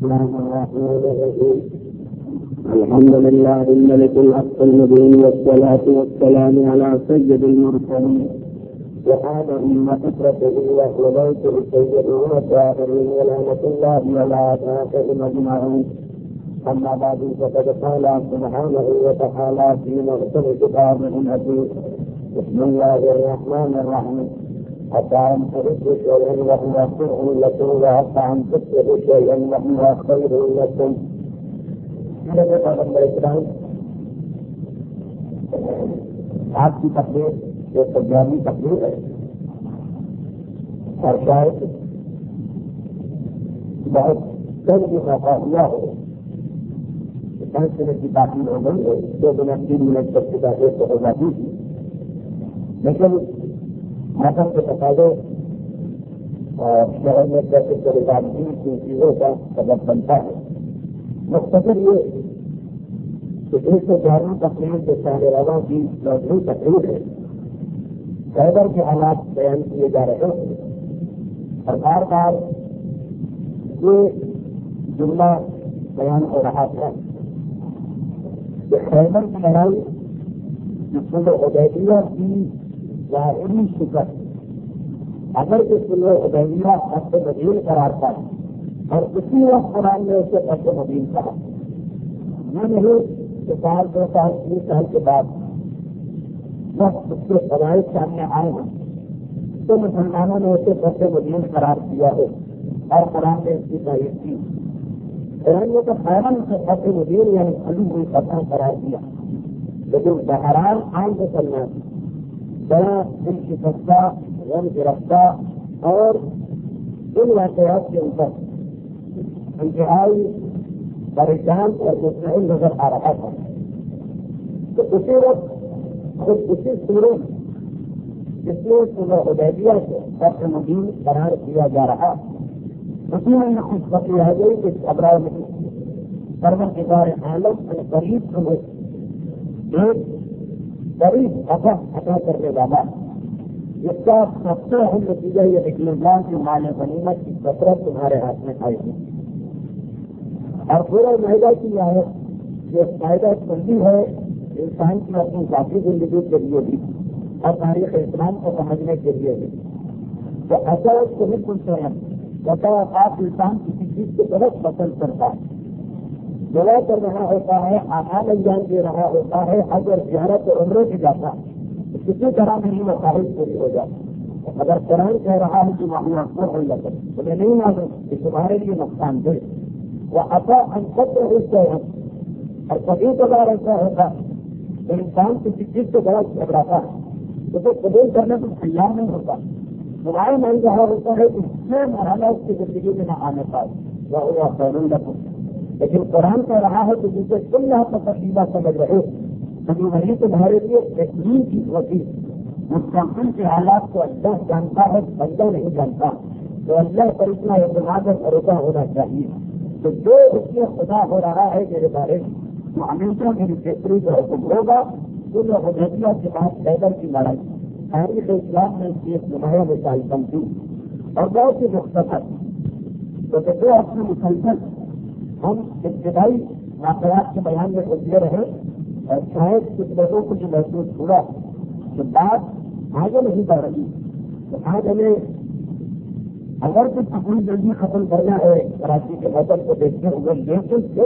الرحمن الرحيم. الحمد لله الملك الحق المبين، والصلاة والسلام على سيد المرسلين وآله وفطرته وأهل بيته السيدين والطاهرين، ولعنة الله على أعدائهم أجمعين. أما بعد، فقد قال سبحانه وتعالى في محكم كتابه العزيز: بسم الله الرحمن الرحيم. حتى أن تردوا شيئا وهو خير لكم، وحتى أن تكتبوا شيئا وهو خير لكم. میرے پیغمبر اکرام، آپ کی تقریر جو 11ویں تقریر ہے، اور شاید بہت کم بھی موقع ہوا ہو 5 منٹ کی تاخیر ہو گئی ہے، 2 منٹ 3 منٹ تک کی تاخیر تو ہو جاتی تھی، لیکن موسم کے تقاضے اور شہر میں ٹریفک کے رکاوٹی کی چیزوں کا سبب بنتا ہے. مختصر یہ کہ 111ویں تقریر جو شاہ رواں کی 9ویں تقریر ہے، خیبر کے حالات بیان کیے جا رہے ہیں، اور بار بار یہ جملہ بیان ہو رہا تھا کہ خیبر کی لڑائی جو صلح حدیبیہ کی ظاہری شکست، اگر کہ صلح حدیبیہ عہد مدین قرار پائے اور اسی وقت قرآن نے اسے عہد مدین کہا، یہ نہیں کہ 2 سال 3 سال کے بعد جب اس کے فوائد سامنے آئے ہیں تو مسلمانوں نے اسے عہد مدین قرار کیا ہو اور قرآن نے اس کی تائید کی. قرآن نے تو خیرن سے عہد مدین یعنی کھلی ہوئی فتح قرار دیا، لیکن بہرحال عام مسلمان بڑا دل شکستہ، غم گرفتہ اور ان واقعات کے اوپر انتہائی پریشان اور مطمئن نظر آ رہا تھا. تو اسی وقت خود اسی صورت جس میں صلح حدیبیہ کو عہد مدین قرار دیا جا رہا، اسی میں یہ خوشخبری آ گئی کہ ابرار میں پروردگار عالم کے قریب ہمیں ایک بڑی فتح عطا کرنے والا، جس کا سب سے اہم نتیجہ یہ نکلے گا کہ مال غنیمت کی کثرت تمہارے ہاتھ میں آئے گی. اور پورا معاہدہ کی آیت یہ فائدہ بندی ہے انسان کی اپنی ذاتی زندگی کے لیے بھی اور تاریخ اسلام کو سمجھنے کے لیے بھی. تو ایسا کو بھی سنتے ہیں جیسا آپ انسان کسی چیز کی طرف پسند کرتا ہے، دعا کر رہا ہوتا ہے، آسان انجام دے رہا ہوتا ہے، اگر زیارت اور عمرے کی جاتا ہے کسی طرح میری وہ خواہش پوری ہو جاتی. اگر قرآن کہہ رہا ہے کہ وہاں اکثر ہو جاتا ہے، تمہیں نہیں معلوم کہ تمہارے لیے نقصان دے وہ اپا انسطر ہوتے ہیں. اور کبھی کبھار ایسا ہوتا کہ انسان کسی چیز سے بڑا گھبراتا ہے، اسے قبول کرنے کو تیار نہیں ہوتا، دعائیں مانگ رہا ہوتا ہے کہ جو مرحلہ اس کی زندگی میں نہ آنے پائے وہ خیر لکم. لیکن قرآن کہہ رہا ہے کہ جسے تم یہاں پر تقریبا سمجھ رہے کبھی وہی تمہارے لیے بہترین چیز ہوتی. مستقبل کے حالات کو اللہ جانتا ہے، بندہ نہیں جانتا. تو اللہ پر اتنا اعتماد اور بھروسہ ہونا چاہیے کہ جو اس میں خدا ہو رہا ہے میرے بارے وہ ہمیشہ میری بہتری کا حکم ہوگا. جو حدیبیہ کے بعد خیبر کی لڑائی تاریخ اسلام میں اس کی ایک نمایاں مثال بنتی اور بہت ہی مختصر. تو جو اپنے مسلسل ہم ابتدائی واقعات کے بیان میں الجھے رہے اور شاید کچھ لوگوں کو جو محسوس ہوا کہ بات آگے نہیں بڑھ رہی، تو آج ہمیں اگر کچھ اپنی جلدی ختم کرنا ہے کراچی کے موسم کو دیکھتے ہوئے، لیکن پھر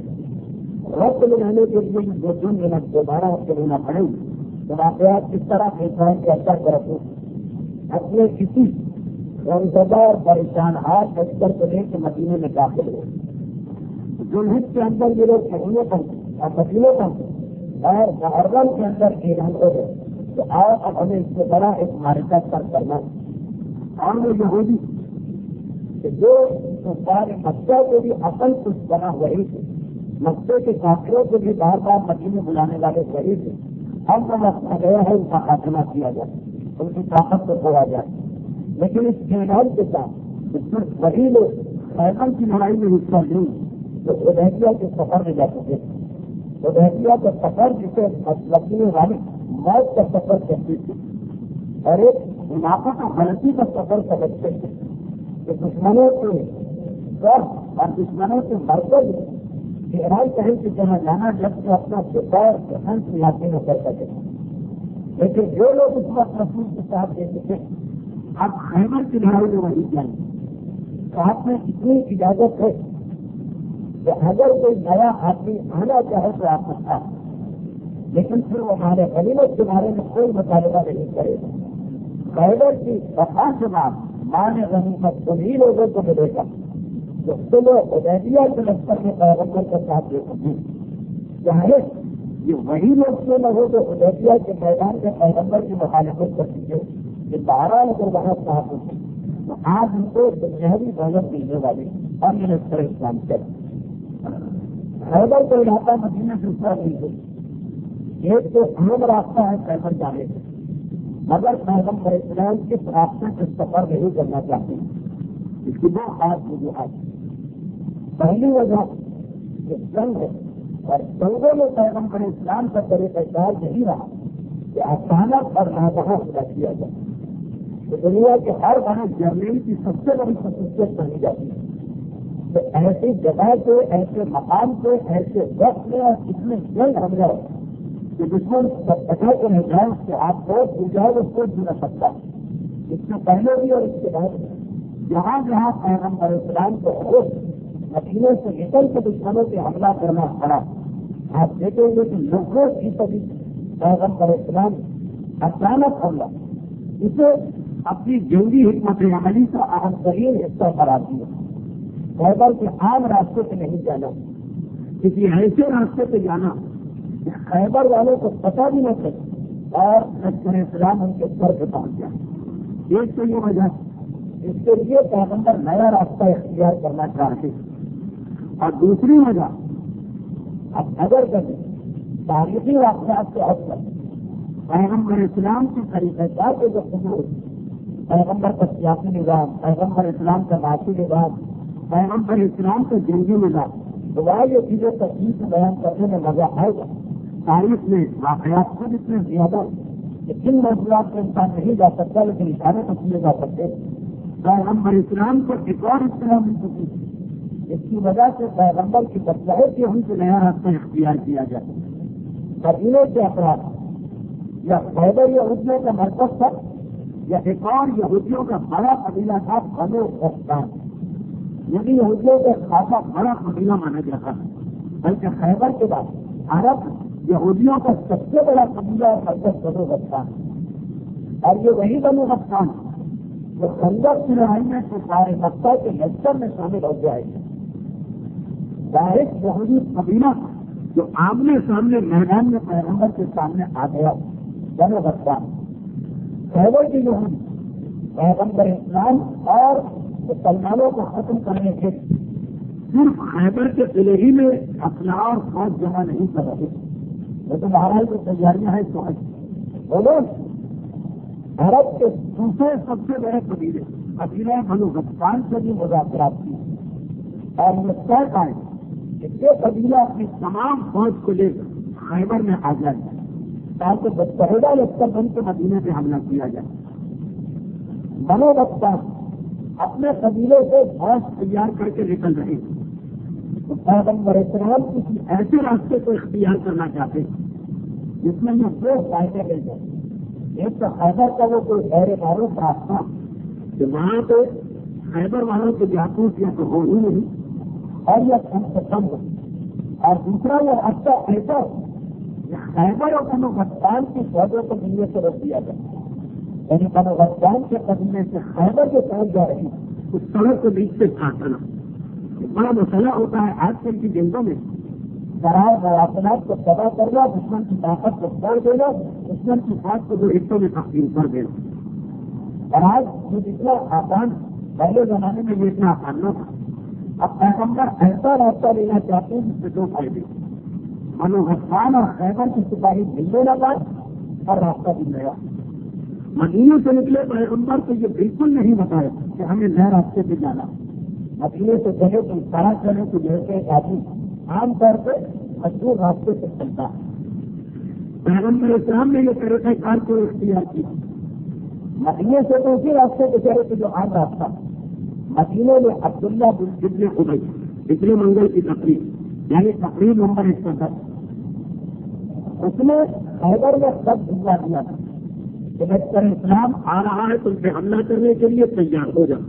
وقت ملانے کے لیے 2-3 منٹ دوبارہ آپ کو لینا پڑے تو واقعات کس طرح دیکھا ہے کہ اچھا کرو اپنے کسی غمزدہ اور پریشان ہاتھ لشکر کو لے کے مدینے میں داخل ہو. جلحج کے اندر یہ لوگ مہینے پہنچے اور مدینے پہنچے اور محرم کے اندر اعلان ہو گئے تو آؤ اب ہمیں اس سے بڑا ایک معرکہ سر کرنا ہے. اور وہ یہودی کہ جو سارے مکہ کو بھی اصل کچھ بنا وہی تھے، مکے کے کافروں کو بھی بار بار مدینے بلانے والے وہی تھے. اب وہ وقت آ گیا ہے ان کا خاتمہ کیا جائے، ان کی طاقت کو کھویا جائے. لیکن اس اعلان کے ساتھ صرف وہی لوگ خیبر کی لڑائی میں حصہ لیں تو حدیبیہ کے سفر میں جا چکے. حدیبیہ کا سفر جسے لگنے والی موت کا سفر کہتی تھی اور ایک علاقہ کا غلطی کا سفر سمجھتے تھے کہ دشمنوں کے سب اور دشمنوں کے مرکز گہرائی کہیں کہ جہاں جانا جب سے اپنا کردار ہنس علاقے میں کر سکے. لیکن جو لوگ اس وقت رسول کے ساتھ دیتے تھے اب خیبر کی لڑائی میں وہی جائیں گے. تو آپ میں اتنی اجازت ہے کہ اگر کوئی نیا آدمی آنا چاہے تو آپ سکتا ہے، لیکن پھر وہ ہمارے غنیمت کے بارے میں کوئی مطالبہ نہیں کرے گا. خیبر کی وفا کے بعد مان غنیمت انہیں لوگوں کو ملے گا جو صلح حدیبیہ کے لشکر میں پیغمبر کا ساتھ دے سکیں. چاہے یہ وہی لوگ کیوں نہ ہو جو حدیبیہ کے میدان کے پیغمبر کی مخالفت کرتی ہے، یہ 12 اگر وہاں صاحب ہوتے تو آج ان کو دنیاوی دولت ملنے والی اور یہ لشکر اسلام چلے. خیبر کا علاقہ مدینہ سے دوسرا نہیں ہے. ایک تو عام راستہ ہے خیبر جانے کا، مگر پیغمبر اسلام کس راستے سے سفر نہیں کرنا چاہتے ہیں. اس کی 2 خاص وجوہات. پہلی وجہ یہ جنگ ہے اور جنگوں میں پیغمبر اسلام کا طریقہ کار یہی رہا کہ اچانک اور ناگہاں پیدا کیا جائے. تو دنیا کے ہر بڑے جرنیل کی سب سے بڑی خصوصیت مانی جاتی ہے کہ ایسی جگہ سے، ایسے مقام سے، ایسے وقت میں اور اتنے جلد حملہ ہو کہ دشمن پٹا کے رہ جائے، اس کے ہاتھ پوچھ گر جائے، اس کو بھی نہ سکتا. اس سے پہلے بھی اور اس کے بعد بھی جہاں جہاں پیغمبر اسلام کو خود مدینے سے نکل کے دشمنوں سے حملہ کرنا پڑا، آپ دیکھیں گے کہ لوگوں کی سبھی پیغمبر اسلام اچانک حملہ اسے اپنی جنگی حکمت عملی کا اہم ترین حصہ قرار دیا. خیبر کے عام راستے سے نہیں جانا، کسی ایسے راستے سے جانا کہ خیبر والوں کو پتہ بھی نہ چلے اور لشکر اسلام ان کے سر پہ پہنچ جائے. ایک تو یہ وجہ، اس کے لیے پیغمبر نیا راستہ اختیار کرنا چاہتے ہیں. اور دوسری وجہ، اب اگر کبھی تاریخی واقعات کے حد تک پیغمبر اسلام کے طریقہ کار کے جو خبر، پیغمبر کا سیاسی نظام، پیغمبر اسلام کا معاشی نظام، پیغمبر اسلام کا جنگی نظام، تو وہاں یہ چیزیں تفصیل سے بیان کرنے میں مزہ آئے گا. تاریخ میں واقعات خود اتنے زیادہ کہ جن موضوعات کو انسان نہیں جا سکتا لیکن اشارے تو کیے جا سکتے. پیغمبر اسلام کو ایک اور اطلاع مل چکی تھی، اس کی وجہ سے پیغمبر کی بچاہت کے ہم سے نیا راستہ اختیار کیا جائے. قبیلے کے افراد یا خیبر یہودیوں کا مرکز تھا یا ایک اور یہودیوں کا بڑا قبیلہ تھا بنو غسان. یعنی یہودیوں کا خاصا بڑا قبیلہ مانا جاتا ہے، بلکہ خیبر کے بعد عرب یہودیوں کا سب سے بڑا قبیلہ اور مرکز بنو غسان. اور یہ وہی بنو غسان جو خندق کی لڑائی میں سارے مکہ کے لشکر میں شامل ہو جائے گی. واحد یہودی قبیلہ جو آمنے سامنے میدان میں پیغمبر کے سامنے آ گیا بنو غسان. خیبر کی یہودی پیغمبر اسلام اور مسلمانوں کو ختم کرنے کے صرف خیبر کے قلعے ہی میں اسلحہ اور فوج جمع نہیں کر رہے، وہ تو مہاراج کی تیاریاں ہیں. تو بولو عرب کے دوسرے سب سے بڑے قبیلہ بنو غسان سے بھی مذاکرات کی اور یہ طے پائے کہ یہ قبیلہ اپنی تمام فوج کو لے کر خیبر میں آ جائے تاکہ متحدہ لشکر بن کے مدینے پہ حملہ کیا جائے. بنو غسان اپنے قبیلے سے فوج تیار کر کے نکل رہے ہیں تو پیغمبر اسلام کسی ایسے راستے کو اختیار کرنا چاہتے ہیں جس میں یہ 2 فائدے مل جائیں. ایک تو خیبر کا وہ کوئی غیر معروف راستہ کہ وہاں پہ خیبر والوں کے جاسوس یا تو ہو ہی نہیں اور یا کم سے کم ہو، اور دوسرا وہ راستہ ایسا کہ خیبر اور بنو غسان کی فوجوں کو دنیا سے روک دیا جائے. یعنی بنو غسان کے قبیلے سے خیبر کے طرف جا رہی اس سڑک کو بیچ سے کاٹنا بڑا مسئلہ ہوتا ہے آج کل کی جنگوں میں. ذرائع مواصلات کو تباہ کرنا، دشمن کی طاقت کو چھوڑ دینا، دشمن کی فوج کو جو حصوں میں تقسیم کر دینا. اور آج جو اتنا آسان، پہلے زمانے میں یہ اتنا آسان نہ تھا. اب پیغمبر ایسا راستہ لینا چاہتے ہیں جس سے 2 فائدے، بنو غسان اور خیبر کی سپاہی ملنے نہ پائے اور راستہ بھی نیا. مدینے سے نکلے پیغمبر کو یہ بالکل نہیں بتایا کہ ہمیں نئے راستے پہ جانا. مدینے سے چلے تو سارا چلے تو جیسے آدمی عام طور پہ مشہور راستے سے چلتا ہے. پیغمبر اسلام نے یہ طریقہ کار کو اختیار کیا. مدینے سے تو اسی راستے پہ چلے تو جو عام راستہ، مدینے میں عبداللہ ابن ابی ابن منگل کی تقریب یعنی تقریب نمبر 110 اس نے خیبر میں سب بھجوا دیا تھا کہ لشکر اسلام آ رہا ہے تم سے حملہ کرنے کے لیے تیار ہو جاؤ.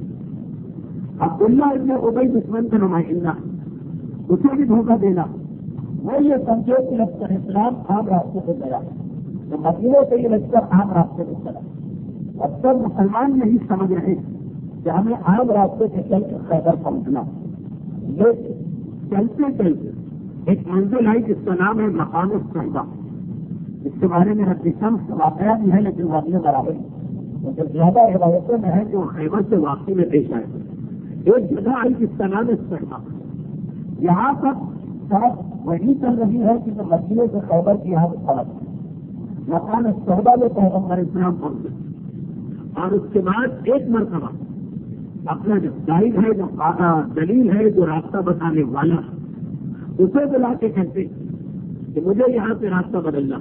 عبداللہ ابن ابی دشمن کا نمائندہ اسے بھی دھوکہ دینا وہ یہ سمجھے کہ لشکر اسلام عام راستے سے گیا تو مدینے سے یہ لشکر عام راستے سے چلا. اب سب مسلمان یہی سمجھ رہے کہ ہمیں عام راستے سے چل کر خیبر پہنچنا. لیکن چلتے چلتے ایک منزل آئی جس کا نام ہے مقام الصحبہ. اس کے بارے میں رب شمس واقعہ بھی ہے لیکن واقعہ برابر کیونکہ زیادہ روایتوں میں ہے جو خیبر سے واقعی میں پیش آئے. ایک جگہ آئی جس کا نام ہے صحبہ. یہاں تک سڑک وہی چل رہی ہے کہ جو مدینے سے خیبر کی یہاں سے سڑک مقام صحبہ میں پیغمبر اسلام پہنچے. اور اس کے بعد ایک مرتبہ اپنا جو گائیڈ ہے جو دلیل ہے جو راستہ بتانے والا اسے بلا کے کہتے کہ مجھے یہاں سے راستہ بدلنا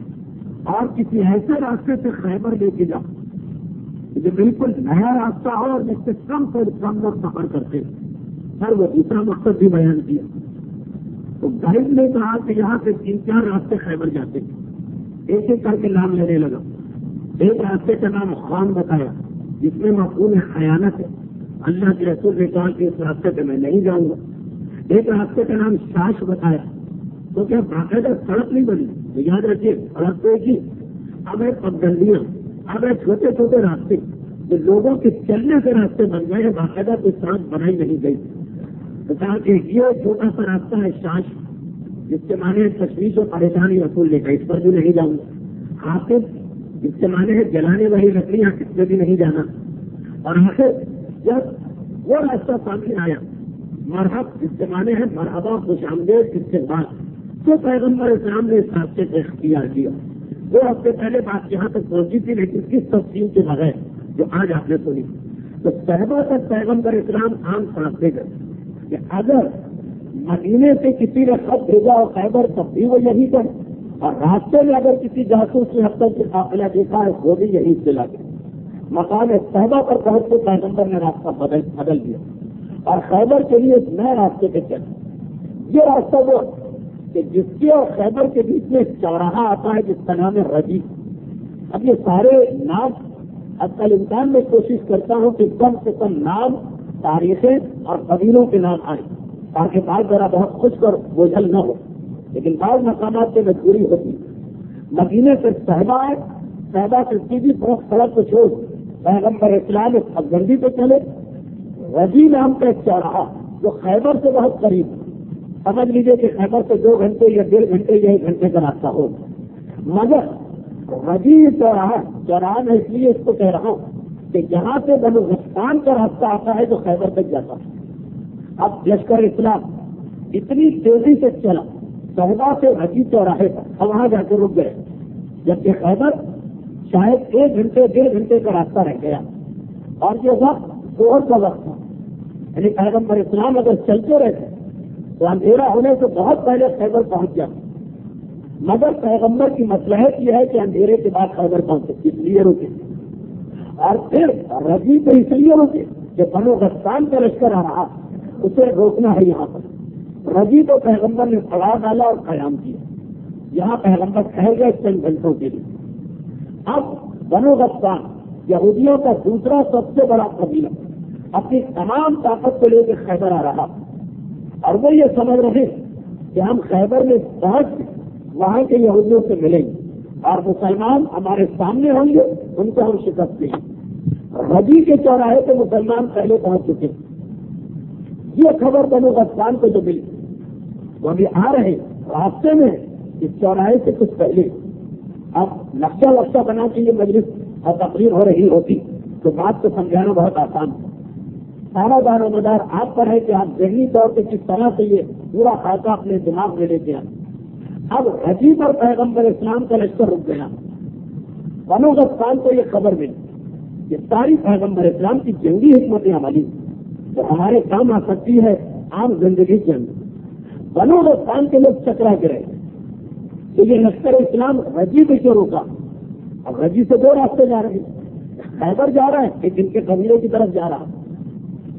ہے اور کسی ایسے راستے سے خیبر لے کے جاؤ جو بالکل نیا راستہ ہو اور جس سے کم سے کم لوگ سفر کرتے سر وہ دوسرا مقصد بھی بیان کیا. تو گائیڈ نے کہا کہ یہاں سے 3-4 راستے خیبر جاتے ایک ایک کر کے نام لینے لگا. ایک راستے کا نام خان بتایا جس میں مفہوم خیانت ہے. اللہ کے رسول نے کہا کہ اس راستے پہ میں نہیں جاؤں گا. ایک راستے کا نام شاش بتایا تو کیا باقاعدہ سڑک نہیں بنی تو یاد رکھیے سڑک پہ کی اب ہے پگڈنڈیاں اب ہے چھوٹے چھوٹے راستے جو لوگوں کے چلنے سے راستے بن گئے ہیں. باقاعدہ کوئی سڑک بنائی نہیں گئی. تو کہا کہ یہ چھوٹا سا راستہ ہے شاش جس کے معنی تشویش و پریشانی رسول نے کہا اس پر بھی نہیں جاؤں گا. حافظ جس کے معنی ہے جلانے والی لکڑیاں اس میں بھی نہیں جانا. اور آخر جب وہ راستہ سامنے آیا مرحب جس کے معنی ہے مرحبا خوش آمدید اس کے بعد تو پیغمبر اسلام نے اس راستے کو اختیار کیا. 2 ہفتے پہلے بات یہاں تک پہنچی تھی لیکن کس تفصیل کے بغیر جو آج آپ نے سنی. تو صحابہ تک پیغمبر اسلام عام سڑک دے گئے کہ اگر مدینے سے کسی نے خط بھیجا اور خیبر تب بھی وہ یہی کرے اور راستے میں اگر کسی جاسوس نے اب تک کے قافلہ دیکھا ہے وہ بھی یہی اطلاع دے. مقام صحابہ پر پہنچ کے پیغمبر نے راستہ بدل دیا اور خیبر کے لیے ایک نئے راستے پہ چلے. یہ راستہ وہ کہ جس کے اور خیبر کے بیچ میں چوراہا آتا ہے جس کا نام ہے رجی. اب یہ سارے نام اصل امکان میں کوشش کرتا ہوں کہ کم سے کم نام تاریخیں اور قبیلوں کے نام آئیں تاکہ بات ذرا بہت خوش کر بوجھل نہ ہو. لیکن بعض مقامات سے مجبوری ہوتی. مدینے سے صحابہ ہے صحابہ سے سیدھی سڑک کو چھوڑ پیغمبر اسلام اس پگڈنڈی پہ چلے. رجی نام کا ایک چوراہا جو خیبر سے بہت قریب سمجھ لیجیے کہ خیبر سے 2 گھنٹے یا 1.5 گھنٹے یا 1 گھنٹے کا راستہ ہو. مگر رجی چوراہا میں اس لیے اس کو کہہ رہا ہوں کہ جہاں سے بنو غسان کا راستہ آتا ہے جو خیبر تک جاتا ہے. اب لشکر اسلام اتنی تیزی سے چلا صحابہ سے رجی چوراہے پر وہاں جا کے رک گئے جبکہ خیبر شاید 1 گھنٹے 1.5 گھنٹے کا راستہ رہ گیا اور یہ وقت ظہر کا وقت تھا. یعنی پیغمبر اسلام اگر چلتے رہتے تو اندھیرا ہونے سے بہت پہلے خیبر پہنچ جاتے. مگر پیغمبر کی مصلحت یہ ہے کہ اندھیرے کے بعد خیبر پہنچے اس لیے رکے. اور پھر رجی پہ اس لیے رکے کہ بنو غسان کا لشکر آ رہا اسے روکنا ہے. یہاں پر رجی کو پیغمبر نے پڑا ڈالا اور قیام کیا. یہاں پیغمبر ٹھہر گئے چند گھنٹوں کے لیے. اب بنو غسان یہودیوں کا دوسرا سب سے بڑا قبیلہ اپنی تمام طاقت کو لے کے خیبر آ رہا اور وہ یہ سمجھ رہے کہ ہم خیبر میں پہنچ وہاں کے یہودیوں سے ملیں گے اور مسلمان ہمارے سامنے ہوں گے ان کو ہم شکست دیں گے. رجی کے چوراہے پہ مسلمان پہلے پہنچ چکے. یہ خبر بنو غسان کو جو ملی وہ ابھی آ رہے راستے میں اس چوراہے سے کچھ پہلے. اب نقشہ بنا کے یہ مجلس اور تقریر ہو رہی ہوتی تو بات کو سمجھانا بہت آسان ہے. سارا دار و مدار آپ پر ہے کہ آپ ذہنی طور پہ کس طرح سے یہ پورا خاکہ اپنے دماغ میں لے کے آئے. اب رجی پر پیغمبر اسلام کا لشکر رک گیا. بنو غسان کو یہ خبر ملی کہ ساری پیغمبر اسلام کی جنگی حکمت عملی جو ہمارے کام آ سکتی ہے عام زندگی کے اندر. بنو غسان کے لوگ چکرا گرے تو یہ لشکر اسلام رجی پہ کیوں روکا. اب رجی سے 2 راستے جا رہے ہیں. خیبر جا رہا ہے ایک ان کے قبیلے کی طرف جا رہا.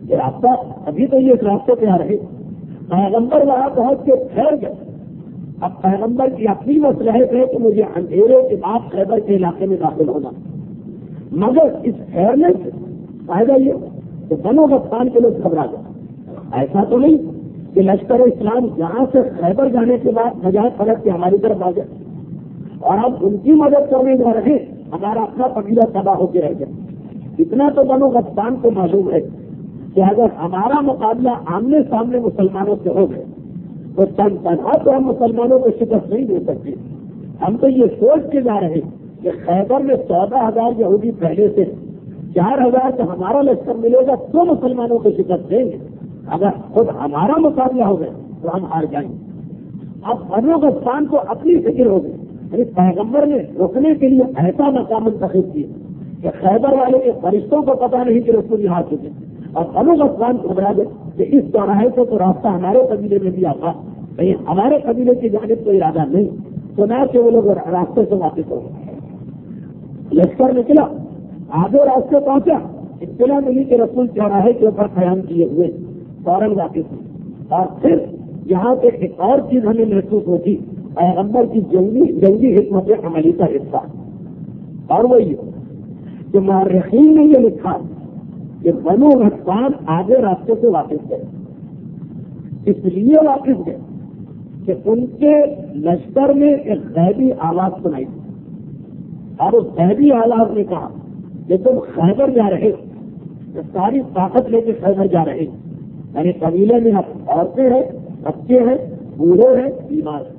یہ راستہ ابھی تو یہ اس راستے پہ آ رہے، پیغمبر وہاں پہنچ کے ٹھہر گئے. اب پیغمبر کی اپنی مصلحت ہے کہ مجھے اندھیرے کے بعد خیبر کے علاقے میں داخل ہونا، مگر اس ٹھہرنے سے فائدہ یہ کہ بنو غطفان کے لوگ گھبرا گئے. ایسا تو نہیں کہ لشکر اسلام یہاں سے خیبر جانے کے بعد نجات پلٹ کے ہماری طرف آ گئے اور اب ان کی مدد کرنے جا رہے، ہمارا اپنا قبیلہ تباہ ہو کے رہ گیا. اتنا تو بنو غطفان کو معلوم ہے کہ اگر ہمارا مقابلہ آمنے سامنے مسلمانوں سے ہو گئے تو تنہا تو ہم مسلمانوں کو شکست نہیں دے سکتے. ہم تو یہ سوچ کے جا رہے کہ خیبر میں 14,000 یہودی پہلے سے 4,000 کا ہمارا لشکر ملے گا تو مسلمانوں کو شکست دیں گے. اگر خود ہمارا مقابلہ ہو گئے تو ہم ہار جائیں گے. اب بنو غطفان کو اپنی فکر ہو گئی. یعنی پیغمبر نے رکنے کے لیے ایسا مقام منتخب کیا کہ خیبر والے کے فرشتوں کو پتا نہیں کہ رسول یہاں چکے اور بنو غطفان گھبرا گئے کہ اس چوراہے سے تو راستہ ہمارے قبیلے میں بھی آتا، کہیں ہمارے قبیلے کی جانب کوئی ارادہ نہیں. سنا کہ وہ لوگ راستے سے واپس ہو گئے. لشکر نکلا، آگے راستے پہنچا، اطلاع ملی کہ رسول چوراہے کے اوپر قیام کیے ہوئے، فوراً واپس ہوئے. اور پھر یہاں پہ ایک اور چیز ہمیں محسوس ہوتی، پیغمبر کی جنگی حکمت عملی کا حصہ، اور وہ یہ کہ مورخین نے یہ لکھا کہ بنو غطفان آگے راستے سے واپس گئے. اس لیے واپس گئے کہ ان کے لشکر میں ایک غیبی آواز سنائی اور اس غیبی آواز نے کہا کہ تم خیبر جا رہے تو ساری طاقت لے کے خیبر جا رہے، یعنی قبیلے میں عورتیں ہیں، بچے ہیں، بوڑھے ہیں، بیمار ہیں،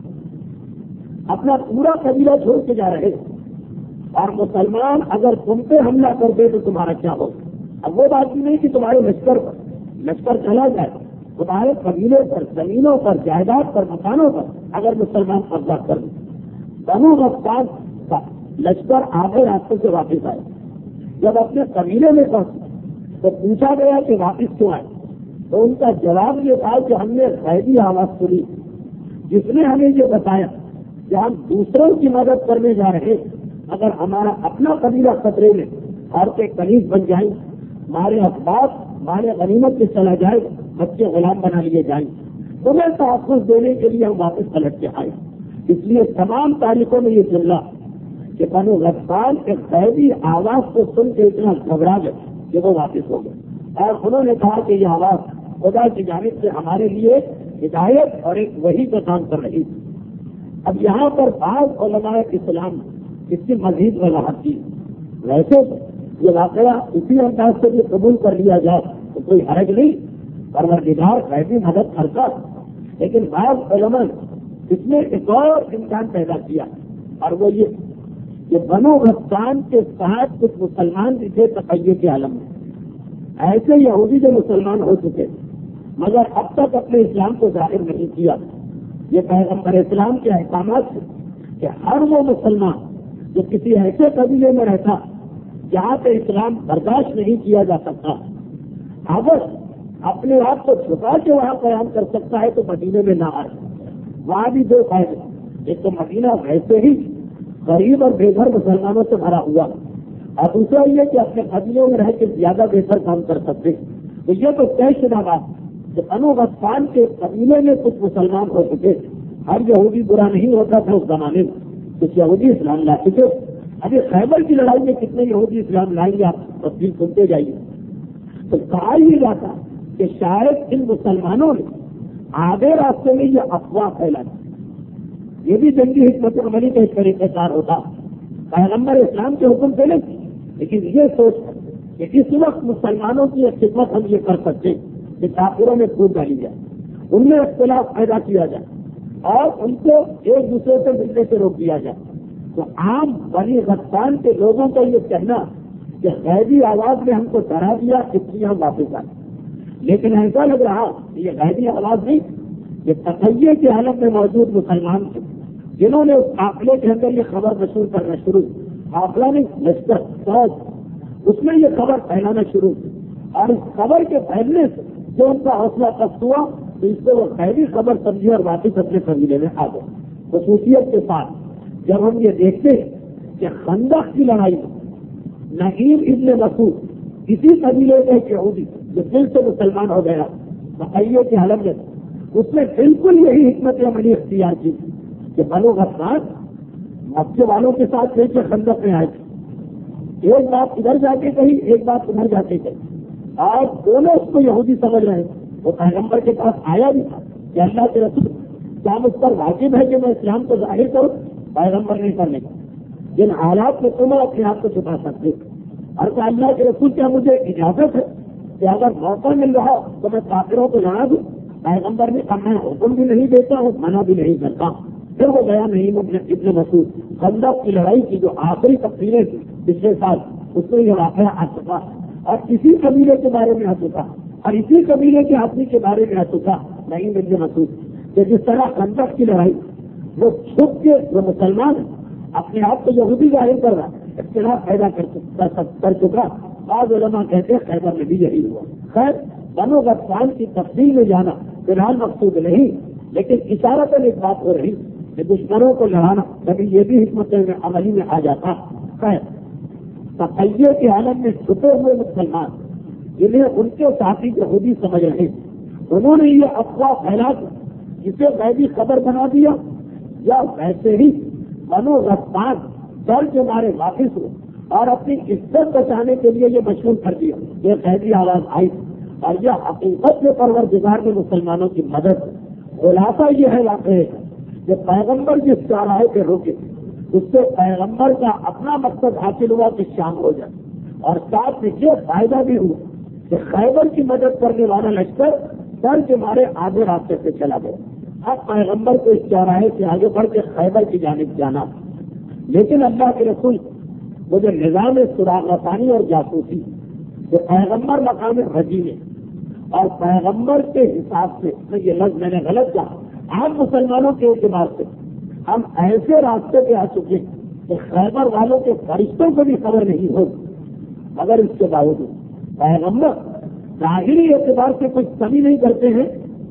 اپنا پورا قبیلہ چھوڑ کے جا رہے اور مسلمان اگر تم پہ حملہ کر دے تو تمہارا کیا ہوگا. اب وہ بات بھی نہیں کہ تمہارے لشکر چلا جائے، تمہارے قبیلے پر، زمینوں پر، جائیداد پر، مکانوں پر اگر مسلمان قبضہ کر دیں. بنو غطفان کا لشکر آگے راستے سے واپس آئے. جب اپنے قبیلے میں پہنچے تو پوچھا گیا کہ واپس کیوں آئے، تو ان کا جواب یہ تھا کہ ہم نے غیبی آواز سنی جس نے ہمیں یہ بتایا کہ ہم دوسروں کی مدد کرنے جا رہے، اگر ہمارا اپنا قبیلہ خطرے میں عورتیں کنیز بن جائیں، ہمارے اخبار ہمارے غنیمت سے چلا جائے، بچے غلام بنا لیے جائیں، تمہیں تحفظ دینے کے لیے ہم واپس پلٹ کے آئے. اس لیے تمام تاریخوں میں یہ چل کہ بنو غطفان ایک غیبی آواز کو سن کے اتنا گھبرا گئے کہ وہ واپس ہو گئے اور انہوں نے کہا کہ یہ آواز خدا کی جانب سے ہمارے لیے ہدایت اور ایک وحی کا کام کر رہی تھی. اب یہاں پر بعض علماء اسلام اس کی مزید وضاحت کی. ویسے یہ واقعہ اسی انداز سے بھی قبول کر لیا جائے تو کوئی حرج نہیں، پروردگار غیبی مدد کرتا، لیکن بعض علماء اس میں ایک اور امکان پیدا کیا اور وہ یہ کہ بنو غطفان کے ساتھ کچھ مسلمان بھی تھے تقیہ کے عالم میں، ایسے یہودی جو مسلمان ہو چکے مگر اب تک اپنے اسلام کو ظاہر نہیں کیا. یہ پیغمبر اسلام کے احکامات تھے کہ ہر وہ مسلمان جو کسی ایسے قبیلے میں رہتا جہاں پہ اسلام برداشت نہیں کیا جا سکتا، اگر اپنے آپ کو چھپا کے وہاں قیام کر سکتا ہے تو مدینے میں نہ آئے. وہاں بھی دو فائدے، ایک تو مدینہ ویسے ہی غریب اور بے گھر مسلمانوں سے بھرا ہوا، اور دوسرا یہ کہ اپنے قبیلوں میں رہ کے زیادہ بہتر کام کر سکتے. تو یہ تو طے شدہ بات کہ بنو غطفان کے قبیلے میں کچھ مسلمان ہو چکے. ہر یہودی برا نہیں ہوتا تھا اس زمانے میں، کچھ یہودی اسلام لا چکے. ابھی خیبر کی لڑائی میں کتنے یہودی اسلام لائیں گے آپ تفصیل سنتے جائیے. تو کہا ہی جاتا کہ شاید ان مسلمانوں نے آگے راستے میں یہ افواہ پھیلا دی. یہ بھی جنگی حکمت عملی کا ایک طریقہ کار ہوتا، پیغمبر اسلام کے حکم سے نہیں، لیکن یہ سوچ کہ اس وقت مسلمانوں کی ایک خدمت ہم یہ کر سکتے کہ کافروں میں پھوٹ ڈالی جائے، ان میں اختلاف پیدا کیا جائے اور ان کو ایک دوسرے سے ملنے سے روک دیا جائے. تو عام بنی غطفان کے لوگوں کا یہ کہنا کہ غیبی آواز نے ہم کو ڈرا دیا اس لیے ہم واپس آئے، لیکن ایسا لگ رہا کہ یہ غیبی آواز نہیں، یہ تقیہ کے عالم میں موجود مسلمان تھے جنہوں نے اس قافلے کے اندر یہ خبر مشہور کرنا شروع، قافلہ نہیں لشکر فوج، اس میں یہ خبر پھیلانا شروع کی اور اس خبر کے پھیلنے سے جو ان کا حوصلہ پست ہوا تو اس سے وہ غیبی خبر سمجھی اور واپس اپنے قبیلے میں آ گئے. خصوصیت کے ساتھ جب ہم یہ دیکھتے ہیں کہ خندق کی لڑائی میں نعیم ابن مسعود اسی قبیلے کے ایک یہودی جو دل سے مسلمان ہو گیا بقیے کی حالت میں، اس نے بالکل یہی حکمت عملی اختیار کی کہ بنو غطفان مکے والوں کے ساتھ لے کے خندق میں آئے تھے، ایک بات ادھر جا کے کہی، ایک بات ادھر جا کے کہی، آج دونوں اس کو یہودی سمجھ رہے ہیں۔ وہ پیغمبر کے پاس آیا بھی تھا کہ اللہ کے رسول کیا مجھ پر واجب ہے کہ میں اسلام کو ظاہر کروں؟ پیغمبر نہیں کرنے کا، جن حالات میں تم اپنے آپ کو چھپا سکتے، اور کہ اللہ کے رسول کیا مجھے اجازت ہے کہ اگر موقع مل رہا تو میں کافروں کو لڑا دوں؟ پیغمبر نے کہا میں حکم بھی نہیں دیتا ہوں، منع بھی نہیں کرتا۔ پھر وہ گیا نہیں ابن مسعود، خندق کی لڑائی کی جو آخری تفصیلیں تھی پچھلے سال، اس میں یہ واقعہ آ چکا، اور اسی قبیلے کے بارے میں آ چکا، اور اسی قبیلے کے آدمی کے بارے میں آ چکا نہیں ابن مسعود، کہ جس طرح خندق کی لڑائی وہ چھپ کے وہ مسلمان اپنے آپ کو یہودی ظاہر کر رہا، اختلاف پیدا کر چکا۔ بعض علماء کہتے ہیں خیبر میں بھی یہی ہوا۔ خیر، بنو غطفان کی تفصیل میں جانا فی الحال مقصود نہیں، لیکن اشارتاً ایک بات ہو رہی کہ دشمنوں کو لڑانا کبھی یہ بھی حکمت عملی میں آ جاتا۔ خیر، تقیے کی حالت میں چھپے ہوئے مسلمان جنہیں ان کے ساتھی یہودی سمجھ رہے، انہوں نے یہ افواہ پھیلا جسے غیبی خبر بنا دیا، یا ویسے ہی بنو غطفان ڈر کے مارے واپس ہو اور اپنی عزت بچانے کے لیے یہ مشہور کر دیا، یہ قیدی آواز آئی، اور یہ حقیقت میں پروردگار نے مسلمانوں کی مدد۔ خلاصہ یہ ہے واقعہ کہ پیغمبر جس چوراہے پہ روکے اس سے پیغمبر کا اپنا مقصد حاصل ہوا کہ شام ہو جائے، اور ساتھ میں یہ فائدہ بھی ہوا کہ خیبر کی مدد کرنے والا لشکر ڈر کے مارے آدھے راستے سے چلا گیا۔ اب پیغمبر کو اس چوراہے سے آگے بڑھ کے خیبر کی جانب جانا، لیکن اللہ کے رسول وہ جو نظام سراغ رسانی اور جاسوسی جو پیغمبر مقام رجی میں اور پیغمبر کے حساب سے، یہ لفظ میں نے غلط کہا، عام مسلمانوں کے اعتبار سے ہم ایسے راستے پہ آ چکے کہ خیبر والوں کے فرشتوں کو بھی خبر نہیں ہوگی، مگر اس کے باوجود پیغمبر ظاہری اعتبار سے کچھ کمی نہیں کرتے ہیں،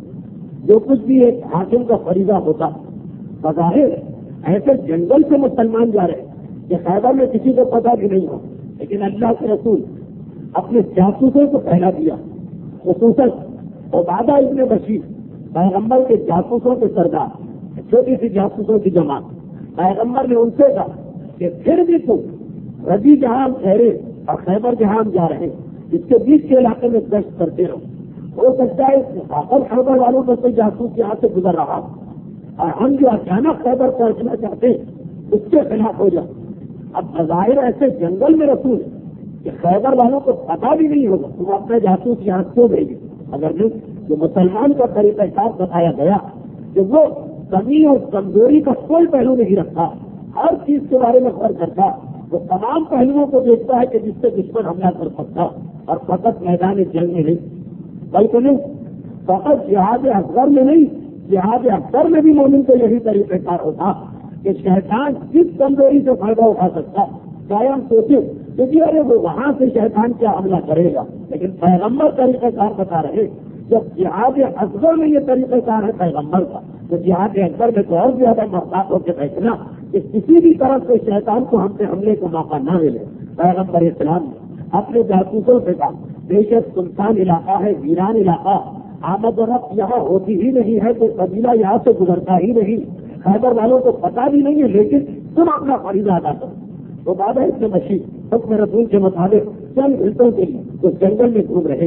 جو کچھ بھی ایک حاکم کا فریضہ ہوتا بظاہر ایسے جنگل سے مسلمان جا رہے کہ خیبر میں کسی کو پتہ بھی نہیں ہو، لیکن اللہ کے رسول اپنے جاسوسوں کو پھیلا دیا، خصوصاً عبادہ ابن بشیر پیغمبر کے جاسوسوں کے سردار، چھوٹی سی جاسوسوں کی جماعت، پیغمبر نے ان سے کہا کہ پھر بھی تم رجی جہاں ہم ٹھہرے اور خیبر جہاں ہم جا رہے اس کے بیچ کے علاقے میں گشت کرتے رہو، ہو سکتا ہے خیبر والوں میں کوئی جاسوس یہاں سے گزر رہا اور ہم جو اچانک خیبر پہنچنا چاہتے ہیں اس کے خلاف ہو جائے۔ اب بظاہر ایسے جنگل میں رسول کہ خیبر والوں کو پتا بھی نہیں ہوگا تم اپنا جاسوس یہاں کیوں بھیجے، اگر نہیں جو مسلمان کا طریقہ کار بتایا گیا کہ وہ کمی اور کمزوری کا کوئی پہلو نہیں رکھتا، ہر چیز کے بارے میں غور کرتا، وہ تمام پہلوؤں کو دیکھتا ہے کہ جس سے دشمن حملہ کر سکتا، اور فقط میدان جنگ میں نہیں بلکہ نہیں فقط جہاد اصغر میں نہیں، جہاد اکبر میں بھی مومن کو یہی طریقہ کار ہوتا کہ شیطان جس کمزوری سے فائدہ اٹھا سکتا، چاہے ہم سوچیں کہ ارے وہ وہاں سے شیطان کیا حملہ کرے گا، لیکن پیغمبر طریقہ کار بتا رہے جب جہاد اصغر میں یہ طریقہ کار ہے پیغمبر کا، تو جہاد اکبر میں تو اور زیادہ محتاط ہو کے بیٹھنا کہ کسی بھی طرف سے شیطان کو ہم سے حملے کا موقع نہ ملے۔ پیغمبر اسلام نے اپنے جاسوسوں سے کہا بے شک سنسان علاقہ ہے، ویران علاقہ، آمد و رفت یہاں ہوتی ہی نہیں ہے، کوئی قبیلہ یہاں سے گزرتا ہی نہیں، خیبر والوں کو پتا بھی نہیں ہے، لیکن تم اپنا فریضہ ادا کرو۔ تو بابا ابن بشیر حکم رسول کے مطابق چند گھنٹوں کے لیے تو جنگل میں گھوم رہے،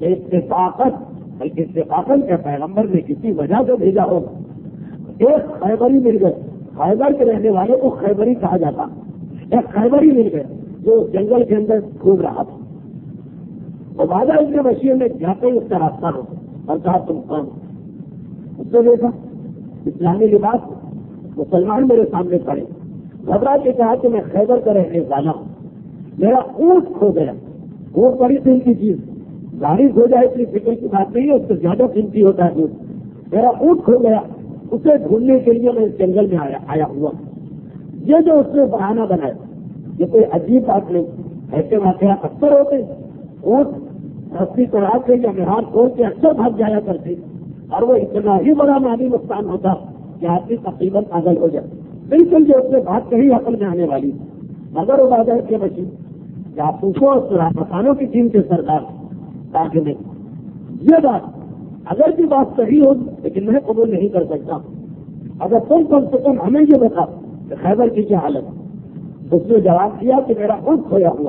اتفاقاً کیا پیغمبر نے کسی وجہ سے بھیجا ہوگا، ایک خیبری مل گئے، خیبر کے رہنے والے کو خیبری کہا جاتا، ایک خیبری مل گئے جو جنگل کے اندر گھوم رہا تھا۔ عبادہ ابن بشیر نے جاتے ہی اس کا راستہ روکا اور کہا تم کون؟ اس نے دیکھا اسلامی لباس مسلمان میرے سامنے کھڑے، گھبرا کے کہا کہ میں خیبر کا رہنے والا ہوں، میرا اونٹ کھو گیا۔ اونٹ بڑی قیمتی چیز، گاڑی کھو جائے اتنی فکر کی بات نہیں ہے، اس سے زیادہ قیمتی ہوتا ہے اونٹ۔ میرا اونٹ کھو گیا، اسے ڈھونڈنے کے لیے میں اس جنگل میں آیا ہوا۔ یہ جو اس نے بہانہ بنایا یہ کوئی عجیب بات نہیں، ایسے واقعات اکثر ہوتے، اونٹ رسی توڑا کے یا مہار کھول کے اکثر بھاگ جایا کرتے، اور وہ اتنا ہی بڑا مالی نقصان ہوتا کہ آدمی تقریباً پاگل ہو جائے۔ بالکل جو اس نے بات کہی عقل میں آنے والی، مگر عبادہ ابن بشیر جاسوسوں اور سراغ رسانوں کی ٹیم کے سردار تاکہ نہیں یہ بات اگر بھی بات صحیح ہو لیکن میں قبول نہیں کر سکتا. اگر تم کم سے کم ہمیں یہ بتا کہ خیبر کی کیا حالت. اس نے جواب دیا کہ میرا خود کھویا ہوا,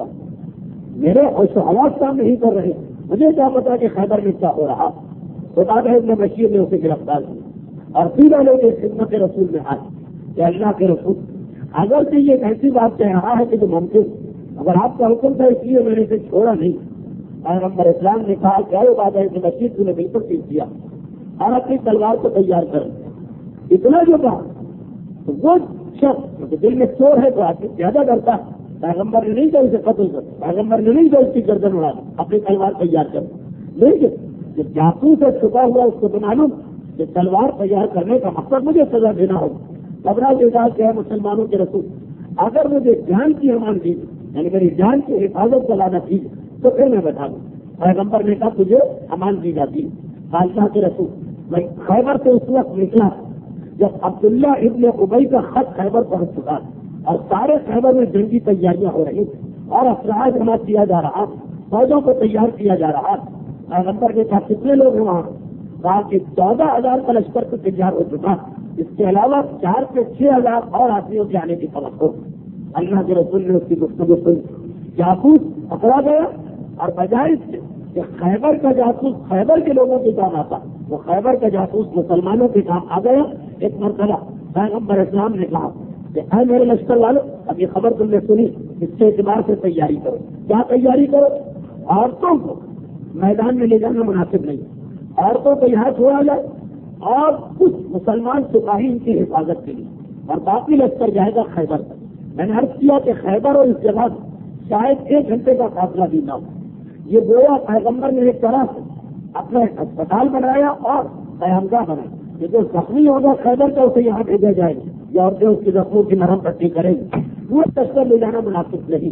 میرے ہوش و حواس کام نہیں کر رہے, مجھے کیا پتا کہ خیبر میں کیا ہو رہا. بتا رہے ابن بشیر نے اسے گرفتار کیا اور سیدھا لے کے خدمت رسول میں آئے کہ اللہ کے رسول اگر سے یہ ایسی بات کہہ رہا ہے کہ جو ممکن اگر آپ کا حکم تھا اس لیے میں نے اسے چھوڑا نہیں. پیغمبر اسلام نے کہا کیا یہ بات ہے کہ بشیر تو نے بالکل ٹھیک کیا اور اپنی تلوار کو تیار کر اتنا جو کہا وہ شخص دل میں چور ہے تو آدمی زیادہ ڈرتا. پیغمبر نے نہیں کہا اسے قتل کر, پیغمبر نے نہیں کہا اس کی گردن اڑا اپنی تلوار تیار کر, لیکن جو جاسوس ہے چھپا ہوا اس کو تو معلوم کہ تلوار تیار کرنے کا مقصد مجھے سزا دینا ہوگا. خبرہ کے ساتھ کیا مسلمانوں کے رسول اگر مجھے جان کی امان دی یعنی میری جان کی حفاظت چلانا تھی تو پھر میں بتا دوں. پیغمبر نے کہا تجھے امان دی جاتی. اللہ کے رسول میں خیبر سے اس وقت نکلا جب عبداللہ ابن ابی کا خط خیبر پہنچ چکا اور سارے خیبر میں جنگی تیاریاں ہو رہی اور اسلحہ جمع کیا جا رہا, فوجوں کو تیار کیا جا رہا. پیغمبر نے کہا کتنے لوگ ہیں وہاں؟ کہا کہ 14,000 کا لشکر تو تیار ہو چکا, اس کے علاوہ 4 سے 6,000 اور آدمیوں کے آنے کی توقع. اللہ کے رسول نے اس کی گفتگو سنی. جاسوس پکڑا گیا اور بجائے اس سے کہ خیبر کا جاسوس خیبر کے لوگوں کے کام آتا وہ خیبر کا جاسوس مسلمانوں کے کام آ گیا. ایک مرتبہ پیغمبر اسلام نے کہا کہ اے میرے لشکر والوں اب یہ خبر تم نے سنی, اس کے اعتبار سے تیاری کرو. کیا تیاری کرو؟ عورتوں کو میدان میں لے جانا مناسب نہیں, عورتوں کو یہاں چھوڑا جائے اور کچھ مسلمان سپاہی ان کی حفاظت کے لیے اور باقی لشکر جائے گا خیبر تک. میں نے عرض کیا کہ خیبر اور اس جگہ شاید 1 گھنٹے کا فاصلہ بھی نہ ہو. یہ گویا پیغمبر نے ایک طرح سے اپنا اسپتال بنایا اور قیامگاہ بنایا کہ جو زخمی ہوگا خیبر کا اسے یہاں بھیجا جائے گا یا عورتیں اس کی زخموں کی نرم پٹی کریں گی. وہ لشکر لے جانا مناسب نہیں.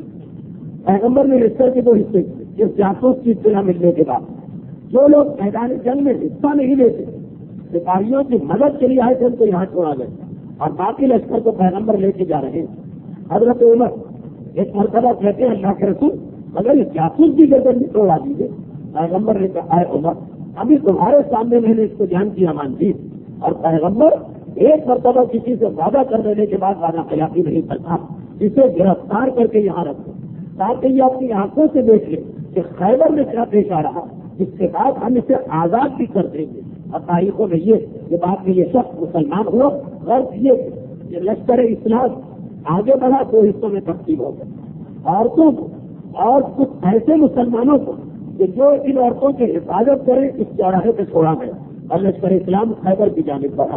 پیغمبر نے لشکر کے 2 حصے کیے. اس جاسوس کی اطلاع ملنے کے بعد جو لوگ میدان جنگ میں حصہ نہیں لیتے سپاہیوں کی مدد کے لیے آئے تھے ان کو یہاں چھوڑا گیا اور باقی لشکر کو پیغمبر لے کے جا رہے ہیں. حضرت عمر ایک مرتبہ کہتے ہیں اللہ کے رسول اگر اس جاسوس کی گردن بھی توڑا دیجیے. پیغمبر نے کہا اے عمر ابھی تمہارے سامنے میں نے اس کو جان کی امان دی اور پیغمبر ایک مرتبہ کسی سے وعدہ کر دینے کے بعد وعدہ خلافی نہیں کرتا. اسے گرفتار کر کے یہاں رکھو تاکہ یہ اپنی آنکھوں سے دیکھ لے کہ خیبر میں کیا پیش آ رہا, جس کے بعد ہم اسے آزاد بھی کر دیں گے. اور تاریخوں میں یہ بعد میں یہ شخص مسلمان ہوا غرض یہ لشکر اسلام آگے بڑھا 2 حصوں میں تقسیم ہو گئے. عورتوں کو اور کچھ ایسے مسلمانوں کو کہ جو ان عورتوں کی حفاظت کریں اس چوراہے پہ چھوڑا گیا اور لشکر اسلام خیبر کی جانب بڑھا.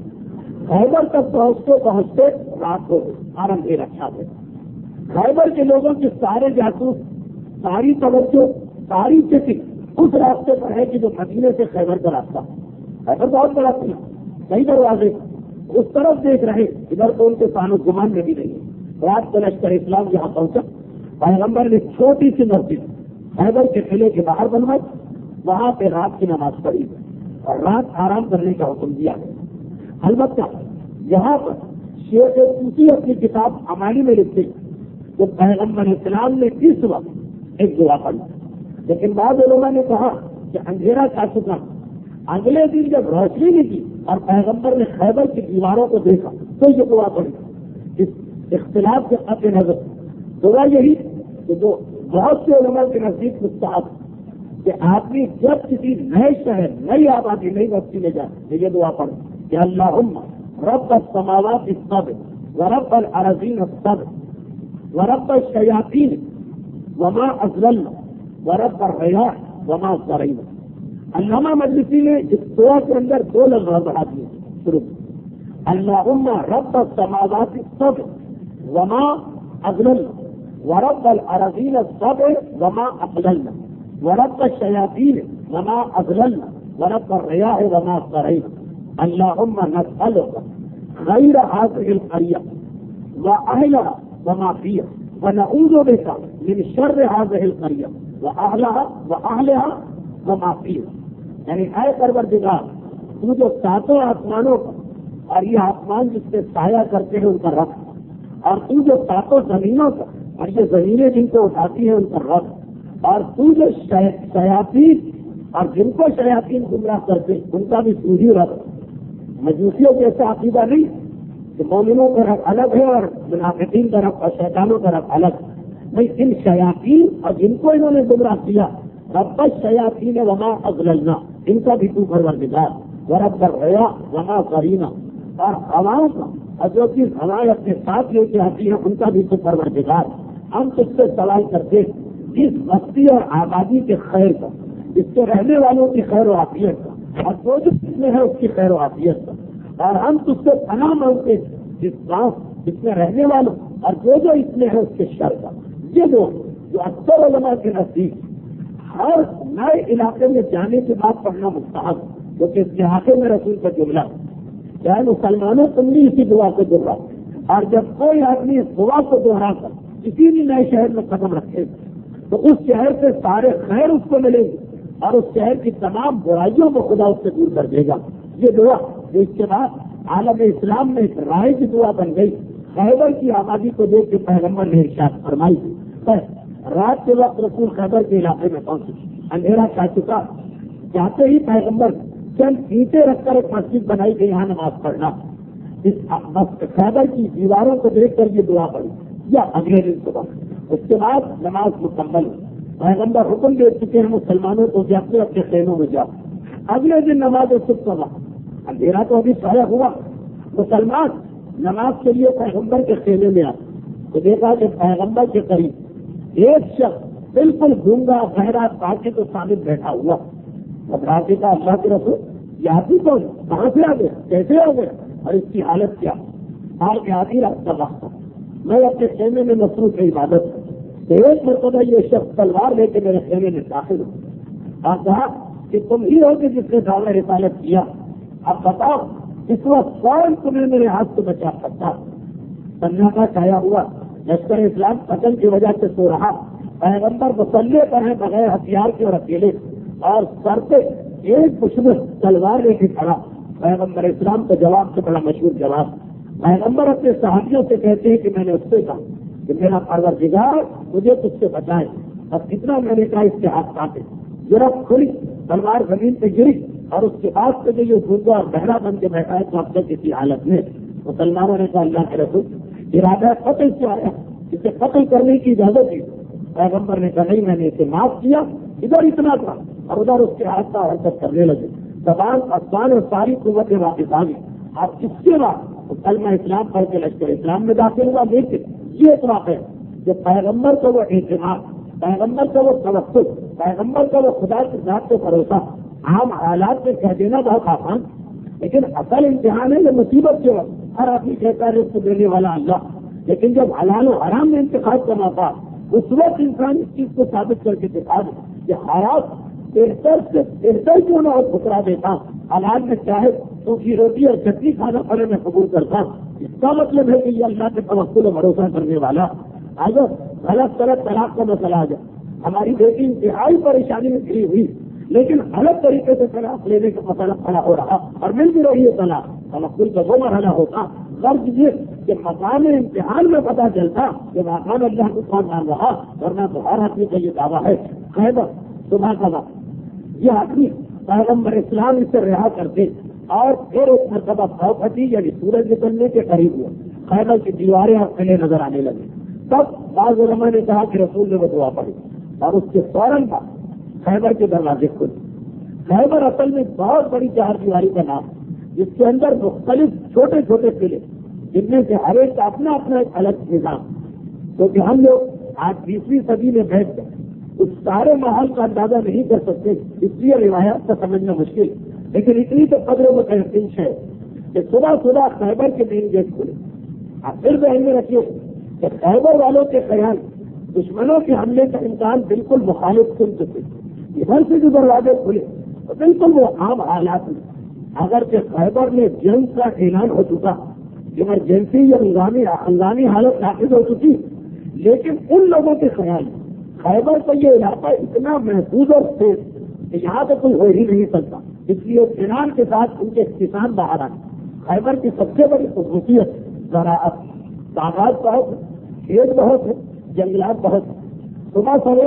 خیبر تک پہنچتے رات ہو گئی اور اندھیر رکھا گیا. خیبر کے لوگوں کی سارے جاسوس ساری توجہ ساری فکر اس راستے پر ہے کہ جو مدینے سے خیبر کا راستہ. خیبر بہت بڑا تھا, کئی دروازے اس طرف دیکھ رہے ادھر تو ان کے سانو گمان میں بھی نہیں. رات کو لشکر اسلام جہاں پہنچا پیغمبر نے چھوٹی سی مسجد خیبر کے قلعے کے باہر بنوائی, وہاں پہ رات کی نماز پڑھی اور رات آرام کرنے کا حکم دیا. البتہ یہاں پر شیخ طوسی اپنی کتاب امانی میں لکھتے کہ پیغمبر اسلام نے اس وقت ایک دعا پڑھی, لیکن بعض علماء نے کہا کہ اندھیرا چھا چکا. اگلے دن جب روشنی نکلی اور پیغمبر نے خیبر کی دیواروں کو دیکھا تو یہ دعا پڑھی. اس اختلاف کے قطع نظر دعا یہی کہ جو بہت سے علماء کے نزدیک مستحب کہ آدمی جب کسی نئے شہر نئی آبادی نئی بستی میں جائے تو یہ دعا پڑھے کہ اللہم رب السماوات السبع ورب الارضین السبع ورب الشیاطین وما اضللنا ورب الریاح وما ضرعنا. علامہ مجلسی نے اس دعا کے اندر 2 لفظ بڑھا دیے شروع. اللہم رب السماوات السبع وما اضللنا ورب الارضین السبع وما اضللنا ورب الشیاطین وما اضللنا ورب الریاح وما ضرعنا. اللهم نسألك خير هذه القرية وأهلها وما فيها ونعوذ بك من شر هذه القرية وأهلها وما فيها. یعنی اے پروردگار تو جو 7 آسمانوں پر اور یہ آسمان جس سے سایہ کرتے ہیں ان پر رکھ, اور تو جو 7 زمینوں پر اور یہ زمینیں جن کو اٹھاتی ہیں ان پر رکھ, اور تو جو شیاطین اور جن کو شیاطین گمراہ کرتے ان کا بھی تو ہی رب. مجوسیوں جیسا عقیدہ نہیں کہ مومنوں کا رب الگ ہے اور منافقین کا رب اور شیطانوں کا رب الگ. بھائی ان شیاطین اور جن کو انہوں نے گمراہ کیا رب الشیاطین وما اضللنا ان کا بھی تو پروردگار ورب الریا وما قرینا اور ہواؤں کا اور جو چیز ہوائیں اپنے ساتھ لے کے آتی ہیں ان کا بھی تو پروردگار. ہم اس سے سوال کرتے جس بستی اور آبادی کے خیر کا اس کے رہنے والوں کی خیر و عافیت کا اور جو اس میں ہے اس کی خیر و عافیت کا اور ہم اس سے پناہ مانگتے جس گاؤں اس میں رہنے والوں اور جو اس میں ہے اس کے شر کا. یہ لوگ جو اکثر علماء کے نزدیک ہر نئے علاقے میں جانے کے بعد پڑھنا مستحب کیونکہ اس کے آخر میں رسول کا جملہ چاہے مسلمانوں تم بھی اسی دعا کو دوہرا اور جب کوئی آدمی اس دعا کو دوہرا کر کسی بھی نئے شہر میں قدم رکھے تو اس شہر سے سارے خیر اس کو ملے گی اور اس شہر کی تمام برائیوں کو خدا اس سے دور کر دے گا. یہ دعا جو اس کے بعد عالم اسلام میں ایک رائے کی دعا بن گئی. خیبر کی آبادی کو دیکھ کے پیغمبر نے ارشاد فرمائی رات کے وقت رسول خیبر کے علاقے میں پہنچے. اندھیرا چھا چکا. جاتے ہی پیغمبر چند اینٹیں رکھ کر ایک مسجد بنائی کہ یہاں نماز پڑھنا. اس خیبر کی دیواروں کو دیکھ کر یہ دعا پڑھی یا اگلے دن صبح. اس کے بعد نماز مکمل. پیغمبر حکم دے چکے ہیں مسلمانوں کو کہ اپنے اپنے خیموں میں جاؤ. اگلے دن نماز صبح. اندھیرا تو ابھی سایہ ہوا. مسلمان نماز کے لیے پیغمبر کے خیمے میں آئے تو دیکھا کہ پیغمبر کے قریب ایک شخص بالکل گونگا بہرا تاکہ تو ثابت بیٹھا ہوا. گھبراہٹی کا اللہ کے رسول یہ آدمی کون کہاں سے آ گئے کیسے آ گئے اور اس کی حالت کیا. آج آدھی رات کا وقت میں اپنے خیمے میں مصروف عبادت ہوں. ایک مرتبہ یہ شخص تلوار لے کے میرے خیمے میں داخل ہو اور کہا کہ تم ہی ہو کہ جس نے دعوی رسالت کیا. اب بتاؤ اس وقت کون تمہیں میرے ہاتھ سے بچا سکتا. سناٹا چھایا ہوا. لشکر اسلام قتل کی وجہ سے سو رہا. پیغمبر مسلح پر ہیں بغیر ہتھیار کے اور اکیلے اور سر پہ ایک دشمن تلوار لے کے کھڑا. پیغمبر اسلام کا جواب سے بڑا مشہور جواب. پیغمبر اپنے صحابیوں سے کہتے ہیں کہ میں نے اس سے کہا کہ میرا پروردگار مجھے تجھ سے بچائے. اور کتنا میں نے کہا اس کے ہاتھ کاٹے. گرفت کھلی تلوار زمین پہ گری اور اس کے بعد سے جو گونگا اور بہرا بن کے بیٹھا ہے تو اب تک کسی حالت میں. مسلمانوں نے کہا اللہ کے رسول ارادہ قتل سے آیا اسے قتل کرنے کی اجازت دی. پیغمبر نے کہا نہیں میں نے اسے معاف کیا. ادھر اتنا تھا اور ادھر اس کے ہاتھ کا حرکت کرنے لگے. زبان آسمان اور ساری قوتیں واپس آ گئی. اب اس کے بعد کلمہ اسلام پڑھ کے لشکر اسلام میں داخل ہوا. لیکن یہ اطلاق ہے کہ پیغمبر کا وہ اعتماد پیغمبر کا وہ توقع پیغمبر کا وہ خدا کی ذات پہ بھروسہ عام حالات میں کہہ دینا بہت آسان لیکن اصل امتحان ہے یہ مصیبت کے وقت ہر آدمی کہتا ہے رزق دینے والا اللہ. لیکن جب حلال و حرام میں انتخاب کرنا تھا اس وقت انسان اس چیز کو ثابت کر کے دکھا دے کہ حالات بہتر سے بہتر کیوں نہ اور ٹھکرا دیتا. حلال میں چاہے تو کی روٹی اور چٹنی کھانا پڑے میں قبول کرتا. اس کا مطلب ہے کہ یہ اللہ کے توکل و بھروسہ کرنے والا. اگر غلط طرح طلاق کا مسئلہ آ جائے ہماری بیٹی انتہائی پریشانی میں گری ہوئی لیکن غلط طریقے سے طلاق لینے کا مسئلہ کھڑا ہو رہا اور مل بھی رہی ہے طلاق. توکل کا وہ مرحلہ ہوتا غرض یہ کہ مقام امتحان میں پتہ چلتا کہ مقام اللہ کو کون مان رہا ورنہ تو ہر آدمی کا یہ دعویٰ ہے. خیبر صبح کا وقت یہ آدمی پیغمبر اسلام اس سے رہا کرتے اور پھر ایک مرتبہ بھاؤ پھٹی یعنی سورج نکلنے کے قریب ہوا. خیبر کی دیواریں اور قلعے نظر آنے لگے. تب بعض علماء نے کہا کہ رسول نے وہ دعا پڑھی اور اس کے فوراً بعد خیبر کے دروازے کھلے. خیبر اصل میں بہت بڑی چار دیواری کا نام جس کے اندر مختلف چھوٹے چھوٹے قلعے جن میں سے ہر ایک کا اپنا اپنا ایک الگ نظام. کیونکہ ہم لوگ آج 20ویں صدی میں بیٹھ کر اس سارے ماحول کا اندازہ نہیں کر سکتے اس لیے روایات کا سمجھنا مشکل. لیکن اتنی تو قدر و تحقیق ہے کہ صبح صبح خیبر کے مین گیٹ کھلے. آپ پھر ذہن میں رکھیے کہ خیبر والوں کے خیال دشمنوں کے حملے کا امکان بالکل مخالف سن چکے. ادھر سے جو دروازے کھلے تو بالکل وہ عام حالات میں اگرچہ خیبر میں جنگ کا اعلان ہو چکا ایمرجنسی یا ہنگامی حالت نافذ ہو چکی لیکن ان لوگوں کے خیال خیبر کا یہ علاقہ اتنا محفوظ اور سیف کہ یہاں تو کوئی ہو ہی نہیں سکتا. اس لیے اطمینان کے ساتھ ان کے کسان باہر آئے. خیبر کی سب سے بڑی خصوصیت زراعت باغات بہت کھیت بہت ہے جنگلات بہت. صبح سویرے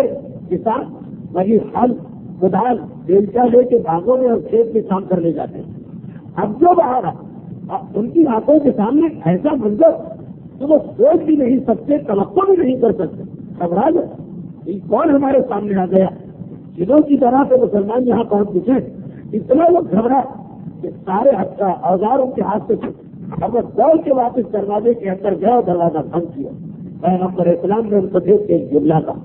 کسان وہی ہل کدال بیلچا لے کے باغوں میں اور کھیت میں کام کرنے جاتے ہیں. اب جو باہر ان کی آنکھوں کے سامنے ایسا منظر تو وہ سوچ بھی نہیں سکتے, توقع بھی نہیں کر سکتے. گھبرا گئے, کون ہمارے سامنے آ گیا. جنوں کی طرح سے مسلمان یہاں پہنچ چکے, اتنا وہ گھبرا کہ سارے اوزار ان کے ہاتھ سے چھوٹے. اب وہ دوڑ کے واپس دروازے کے اندر گیا اور دروازہ بند کیا. پیغمبر اسلام نے ان کو دیکھ کے ایک جملہ کا,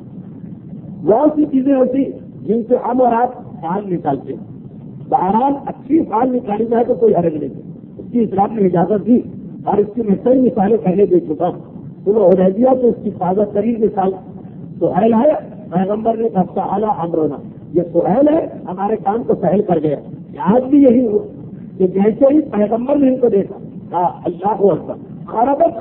بہت سی چیزیں ہوتی جن سے ہم اور آپ فال نکالتے ہیں. بہرحال اچھی فال نکالی جائے تو کوئی حرج نہیں, اس کی اسلام نے اجازت دی اور اس کی میں کئی مثالیں پہلے دے چکا ہوں. تو وہ حدیبیہ تو اس کی تازہ ترین مثال سہیل ہے. پیغمبر نے کہا اعلیٰ امرونا, یہ سہیل ہے ہمارے کام کو سہل کر گیا. آج بھی یہی ہو کہ جیسے ہی پیغمبر نے ان کو دیکھا کہا اللہ اکبر. خرابت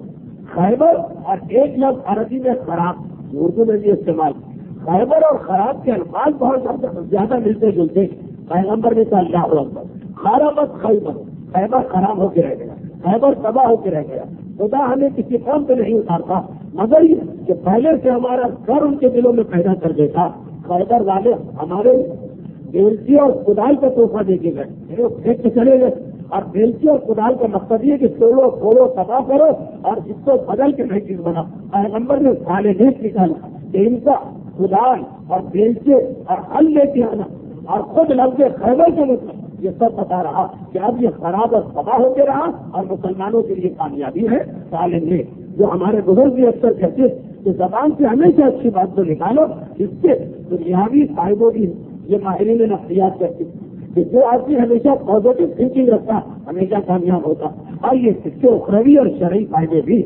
خیبر اور ایک لفظ عربی میں خراب, اردو میں بھی استعمال. خیبر اور خراب کے الفاظ بہت زیادہ ملتے جلتے. پیغمبر نے کہا اللہ اکبر. خرابت خیبر خراب ہو کے رہ گیا, خیبر تباہ ہو کے رہ گیا. خدا ہمیں کسی قوم پہ نہیں اتارتا مگر یہ کہ پہلے سے ہمارا گھر ان کے دلوں میں پیدا کر دیتا. خیبر والے ہمارے بیلچی اور کدال کا تحفہ دے کے گئے, پھینک کے چلے گئے. اور بیلچی اور کدال کا مقصد یہ کہ توڑو پھوڑو تباہ کرو اور اس کو بدل کے نئی چیز بنا. پیغمبر نے سالے نیک نکالا کہ ان کا کدال اور بیلچے اور ہل لے کے آنا اور خود لفظ خیبر کے مطلب یہ سب بتا رہا کہ اب یہ خراب اور تباہ ہو کے رہا اور مسلمانوں کے لیے کامیابی ہے. سالے نیک جو ہمارے بزرگ بھی اکثر کہتے کہ زبان سے ہمیشہ اچھی بات کو نکالو, اس سے دنیاوی فائدوں کی یہ ماہرین نفسیات کرتے کہ جو آدمی ہمیشہ پازیٹو تھنکنگ رکھتا ہمیشہ کامیاب ہوتا. اور یہ اس کے اخروی اور شرعی فائدے بھی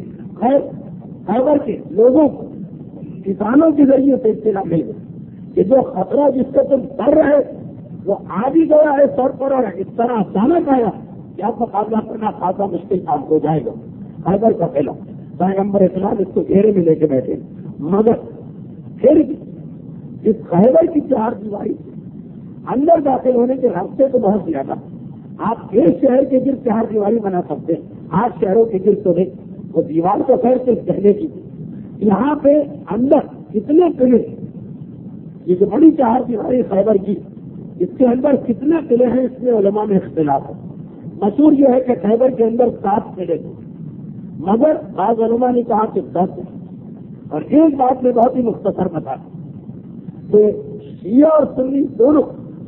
خیبر کے لوگوں کو کسانوں کے ذریعے سے اطلاع مل گئی کہ جو خطرہ جس سے تم ڈر رہے وہ آ بھی گیا ہے سر پر, اور اس طرح اچانک آیا کہ آپ مقابلہ کرنا خاصا مشکل کام ہو جائے گا. خیبر کا پہلا پیغمبر اسلام اس کو گھیرے میں لے کے بیٹھے, مگر پھر اس خیبر کی 4 دیواری اندر داخل ہونے کے راستے تو بہت زیادہ. آپ ایک شہر کے گرد 4 دیواری بنا سکتے ہیں, 8 شہروں کے گرد تو نہیں. وہ دیوار تو خیر صرف کہنے کی تھی. یہاں پہ اندر کتنے قلعے, یہ جو بڑی 4 دیواری خیبر کی, اس کے اندر کتنے قلعے ہیں اس میں علماء میں اختلاف ہے. مشہور یہ ہے کہ خیبر کے اندر 7 قلعے تھے, مگر بعض علماء نے کہا کہ 10 ہے. اور ایک بات میں بہت ہی مختصر بتا کہ شیعہ اور سنی دونوں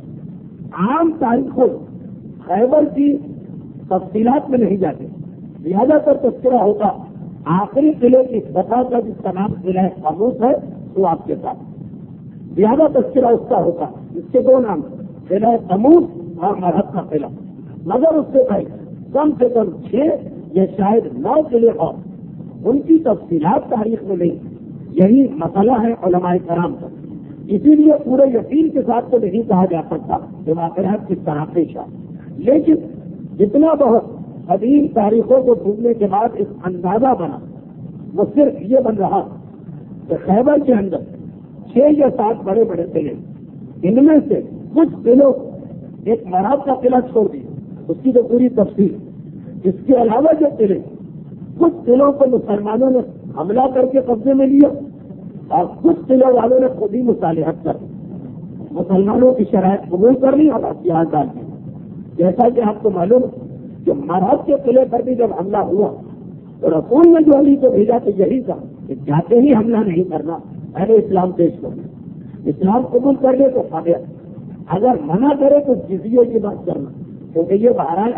عام تاریخوں خیبر کی تفصیلات میں نہیں جاتے. زیادہ تر تذکرہ ہوتا آخری قلعے کی فتح کا جس کا نام قلعہ قاموس ہے وہ آپ کے ساتھ زیادہ تذکرہ اس کا ہوتا. اس کے 2 نام قلعہ قاموس اور مرحب کا قلعہ. مگر اس سے پہلے کم سے کم 6 یا شاید 9 قلعے اور ان کی تفصیلات تاریخ میں نہیں. یہی مسئلہ ہے علماء کرام کا. اسی لیے پورے یقین کے ساتھ تو نہیں کہا جا سکتا کہ واقعات کس طرح پیش آئے, لیکن جتنا بہت قدیم تاریخوں کو ڈھونڈنے کے بعد اس اندازہ بنا وہ صرف یہ بن رہا کہ خیبر کے اندر 6 یا 7 بڑے بڑے قلعے, ان میں سے کچھ قلعوں ایک مرحب کا قلعہ چھوڑ دیا, اس کی تو پوری تفصیل. اس کے علاوہ جو قلعے کچھ قلعوں کو مسلمانوں نے حملہ کر کے قبضے میں لیا اور کچھ قلعوں والوں نے خود ہی مصالحت کر مسلمانوں کی شرائط قبول کر لی اور اختیار ڈال دی. جیسا کہ آپ کو معلوم کہ مرحب کے قلعے پر بھی جب حملہ ہوا تو رسول نے جو علی کو بھیجا تو یہی تھا کہ جاتے ہی حملہ نہیں کرنا, پہلے اسلام پیش کرنا, اسلام قبول کر لے تو فاتح, اگر منع کرے تو جزیے کی بات کرنا, کیونکہ یہ بہرحال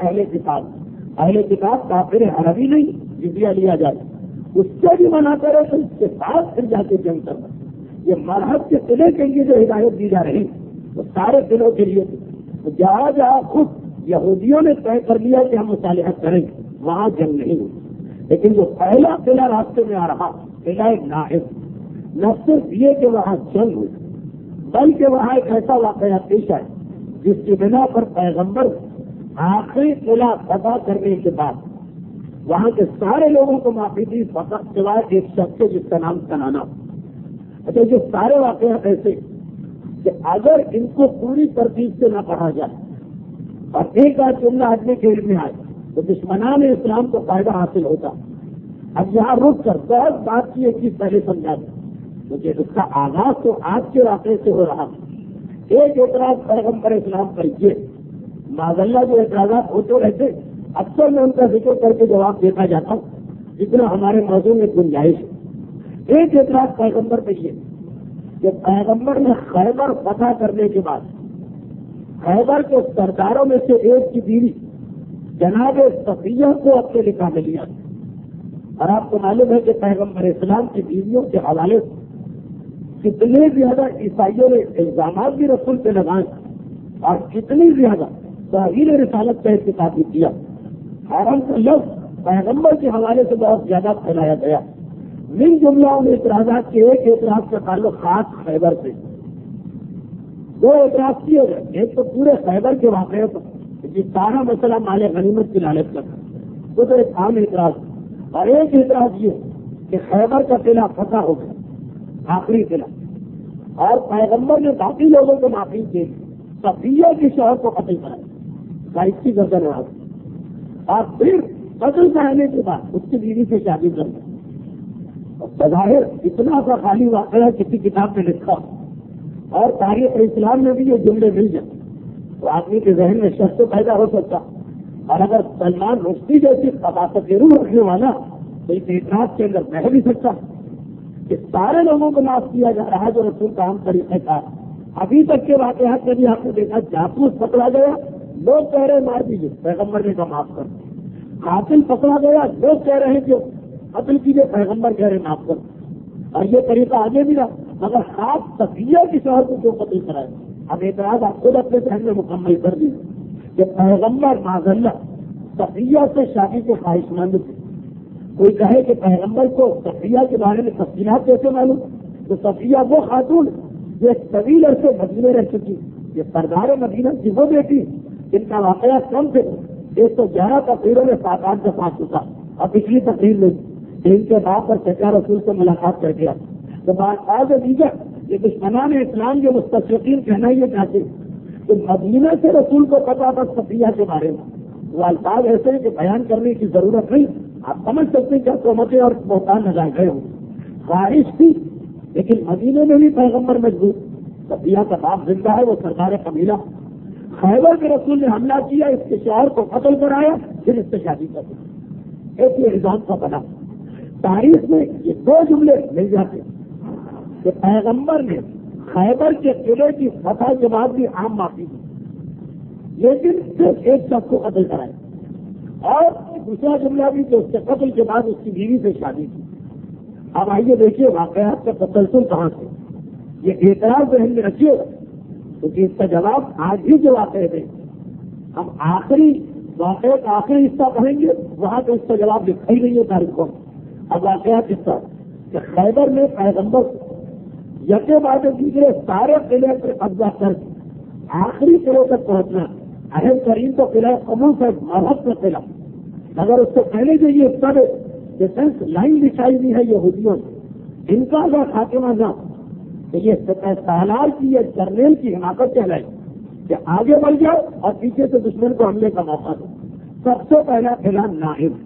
اہل کتاب کافر عربی نہیں, جزیہ لیا جائے. اس سے بھی منع کرے تو اس کے ساتھ پھر جا کے جنگ کرنا. یہ مرحب کے قلعے کے لیے جو ہدایت دی جا رہی وہ سارے قلعوں کے لیے تھی. جہاں جہاں خود یہودیوں نے طے کر لیا کہ ہم مصالحت کریں وہاں جنگ نہیں ہوئی. لیکن جو پہلا قلعہ راستے میں آ رہا قلعہ نائب, نہ صرف یہ کہ وہاں جنگ ہوئی بلکہ وہاں ایک ایسا واقعہ پیش آئے جس کی بنا پر پیغمبر آخری قلعہ فتح کرنے کے بعد وہاں کے سارے لوگوں کو معافی دی فقط سوائے ایک شخص کے جس کا نام کنانا. اچھا, یہ سارے واقعات ایسے کہ اگر ان کو پوری ترتیب سے نہ پڑھا جائے اور ایک آدھ جملہ آدمی کے علم میں آئے تو دشمنان اسلام کو فائدہ حاصل ہوتا. اب یہاں رک کر بہت بات کی ایک چیز پہلے سمجھا دیں کیونکہ اس کا آغاز تو آج کے واقعے سے ہو رہا ہے۔ ایک اعتراض پیغمبر اسلام پر یہ معاذ اللہ جو اعتراضات ہوتے رہتے، اکثر میں ان کا ذکر کر کے جواب دیتا جاتا ہوں جتنا ہمارے موضوع میں گنجائش ہے۔ ایک اعتراض پیغمبر پہ یہ کہ پیغمبر نے خیبر فتح کرنے کے بعد خیبر کے سرداروں میں سے ایک کی بیوی جناب صفیہ کو اپنے نکاح میں لیا، اور آپ کو معلوم ہے کہ پیغمبر اسلام کی بیویوں کے حوالے سے کتنے زیادہ عیسائیوں نے الزامات بھی رسول پہ لگائے اور کتنی زیادہ توہین رسالت کا ارتکاب بھی کیا۔ حرام کا لفظ پیغمبر کے حوالے سے بہت زیادہ پھیلایا گیا۔ من جملہ ان اعتراضات کے ایک اعتراض کا تعلق خاص خیبر سے، دو اعتراض کیے گئے، ایک تو پورے خیبر کے واقعے پر جس سارا مسئلہ مال غنیمت کی لالچ کا تھا، وہ تو ایک عام اعتراض، اور ایک اعتراض یہ کہ خیبر کا قلعہ فتح ہو گیا، آخری قلعہ، اور پیغمبر نے باقی لوگوں کو معافی کی، صفیہ کے شوہر کو قتل کرایا، بائیس کی گردن اڑا دی، اور پھر قتل کرانے کے بعد اس کی بیوی سے شادی کر دی۔ بظاہر اتنا سا خالی واقعہ کسی کتاب میں لکھا اور تاریخ اسلام میں بھی یہ جملے مل جائیں تو آدمی کے ذہن میں شک تو پیدا ہو سکتا، اور اگر سلمان رشدی جیسی ثقافت روح رکھنے والا تو اس اعتراض کے اندر بہ بھی سکتا کہ سارے لوگوں کو معاف کیا جا رہا ہے جو رسول کا عام طریقہ تھا۔ ابھی تک کے واقعات میں بھی آپ نے دیکھا جاسوس پکڑا گیا، لوگ کہہ رہے مار دیجیے، پیغمبر نے کہا معاف کر، قاتل پکڑا گیا، لوگ کہہ رہے ہیں کہ قتل کیجیے، پیغمبر کہہ رہے معاف کر، اور یہ طریقہ آگے بھی رہا، مگر خاص صفیہ کی شوہر کو کیوں قتل کرائے؟ اب اعتراض آپ خود اپنے ذہن میں مکمل کر دیجیے کہ پیغمبر معاذ اللہ صفیہ سے شادی کے خواہش مند تھے۔ کوئی کہے کہ پیغمبر کو صفیہ کے بارے میں تفصیلات کیسے معلوم؟ تو صفیہ وہ خاتون جو ایک طویل عرصے مدینے رہ چکی، یہ سردار مدینہ کی وہ بیٹی جن کا واقعہ کم سے 111 تقریروں میں 7-8 دفعہ چکا، اور پچھلی تقریر میں ان کے باپ اور چچا رسول سے ملاقات کر گیا۔ تو بعض دیگر یہ دشمنان اسلام کے مستشرقین کہنا یہ چاہتے کہ مدینہ سے رسول کو پتا تھا صفیہ کے بارے میں، وہ الفاظ ایسے ہیں کہ بیان کرنے کی ضرورت نہیں، آپ سمجھ سکتے ہیں کیا تہمتیں اور بہتان لگائے گئے ہوں۔ خواہش تھی لیکن مدینے میں بھی پیغمبر مجبور، صفیہ کا باپ زندہ ہے، وہ سردار قبیلہ، خیبر کے رسول نے حملہ کیا، اس کے شوہر کو قتل کرایا، پھر اس سے شادی کر دی، ایک یہ نظام کا بنا۔ تاریخ میں یہ دو جملے مل جاتے کہ پیغمبر نے خیبر کے قلعے کی فتح کے بعد بھی عام معافی دی، لیکن صرف ایک شخص کو قتل کرایا، اور دوسرا جملہ بھی کہ اس کے قتل کے بعد اس کی بیوی سے شادی کی۔ اب آئیے دیکھیے واقعات کا تسلسل کہاں سے، یہ اعتراض ذہن میں رکھیے کیونکہ اس کا جواب آج ہی کے واقعے میں، ہم آخری واقعے کا آخری حصہ پڑھیں گے، وہاں تو اس کا جواب لکھا ہی نہیں ہے تاریخوں میں۔ اب واقعات حصہ کہ خیبر میں پیغمبر یکے بعد دوسرے سارے قلعے پر قبضہ کر کے آخری قلعے تک پہنچنا، اہم ترین تو قلعہ قموس ہے، مرحب کا قلعہ، مگر اس سے پہلے جو یہ سب ڈیفینس لائن بچھائی ہوئی ہے یہودیوں سے، ان کا اگر خاتمہ نہ تو یہ سالار کی یا جرنیل کی حماقت کہلائے کہ آگے بڑھ جاؤ اور پیچھے سے دشمن کو حملے کا موقع دو۔ سب سے پہلا قلعہ نائب،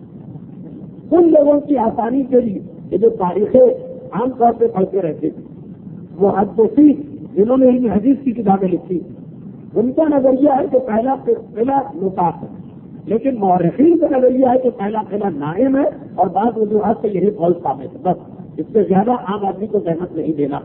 ان لوگوں کی آسانی کے لیے یہ جو تاریخیں عام طور پہ پڑھتے رہتے تھے، وہ محدثین جنہوں نے علم حدیث کی کتابیں لکھی، ان کا نظریہ ہے کہ پہلا قلعہ نطاق ہے، لیکن مورخین کا نظریہ ہے کہ پہلا قلعہ نائم ہے، اور بعض وجوہات سے یہی قول ثابت ہے، بس اس سے زیادہ عام آدمی کو زحمت نہیں دینا۔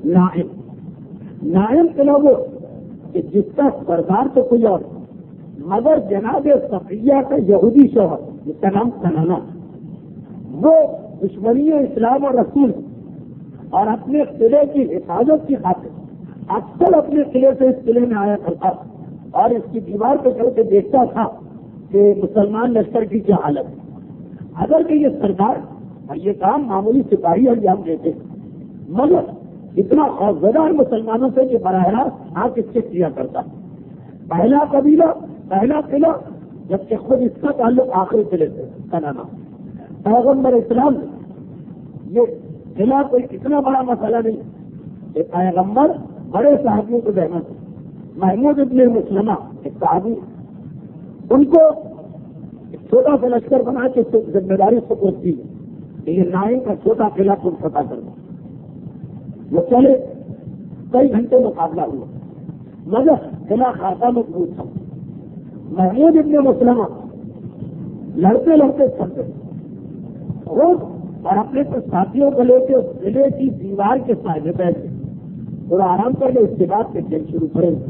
نائم قلعہ وہ کہ جس کا سردار تو کوئی اور مگر جناب صفیہ کا یہودی شوہر جس کا نام کنانا، وہ دشمنی اسلام اور رسول اور اپنے قلعے کی حفاظت کی خاطر اکثر اپنے قلعے سے اس قلعے میں آیا کرتا اور اس کی دیوار پہ چل کے دیکھتا تھا کہ مسلمان لشکر کی کیا حالت ہے۔ اگر کہ یہ سردار اور یہ کام معمولی سپاہی انجام دیتے، مگر اتنا خوفزدہ مسلمانوں سے کہ براہ راست آپ اس سے کیا کرتا۔ پہلا قبیلہ، پہلا قلعہ، جبکہ خود اس کا تعلق آخری قلعے سے کنانا۔ پیغمبر اسلام یہ قلعہ کوئی اتنا بڑا مسئلہ نہیں کہ پیغمبر بڑے صحابیوں کو رحمت، محمود ابن مسلمہ ایک صحابی، ان کو ایک چھوٹا سا لشکر بنا کے ذمہ داری سپرد کی کہ یہ نائن کا چھوٹا قلعہ تم فتح کرنا۔ وہ چلے، کئی گھنٹے مقابلہ ہوا، مگر خلا خاصہ میں پوچھا محمود ابن مسلمہ لڑتے لڑتے تھک گئے اور اپنے ساتھیوں کو لے کے اس قلعے کی دیوار کے سائے بیٹھ گئے اور آرام کر کے اس کے بعد کے کھیل شروع کریں گے۔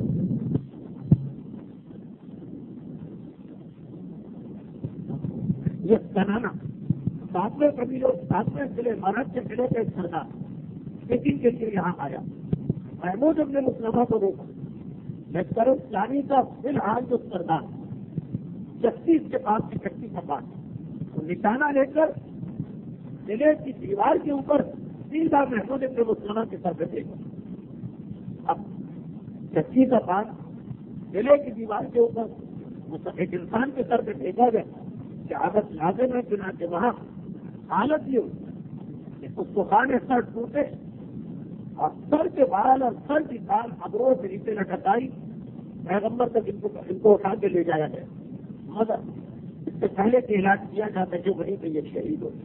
یہ کنانا ساتویں قبیلوں ساتویں قلعے مرد کے قلعے کا ایک سردار لیکن کے لیے یہاں آیا، محمود ابن مسلمہ کو دیکھا، لشکر اسلامی کا فی الحال جو سردار 36 کے پاس کی کٹی کا پاس تو نشانہ لے کر قلعے کی دیوار کے اوپر سیدھا محمود ابن مسلمہ کے سر پہ دیکھا۔ اب چکی کا پان قلعے کی دیوار کے اوپر ایک انسان کے سر پہ دیکھا گیا کہ عادت لازم ہے، چنانچہ وہاں حالت یہ ہوئی کہ اس کو خانے سر ٹوٹے اور سر کے بال اور سر کی دال ابروں سے نیچے لٹک آئی، پیغمبر تک ان کو اٹھا کے لے جایا گیا، مگر اس سے پہلے کہ علاج کیا جاتا ہے جو وہیں پہ یہ شہید ہو۔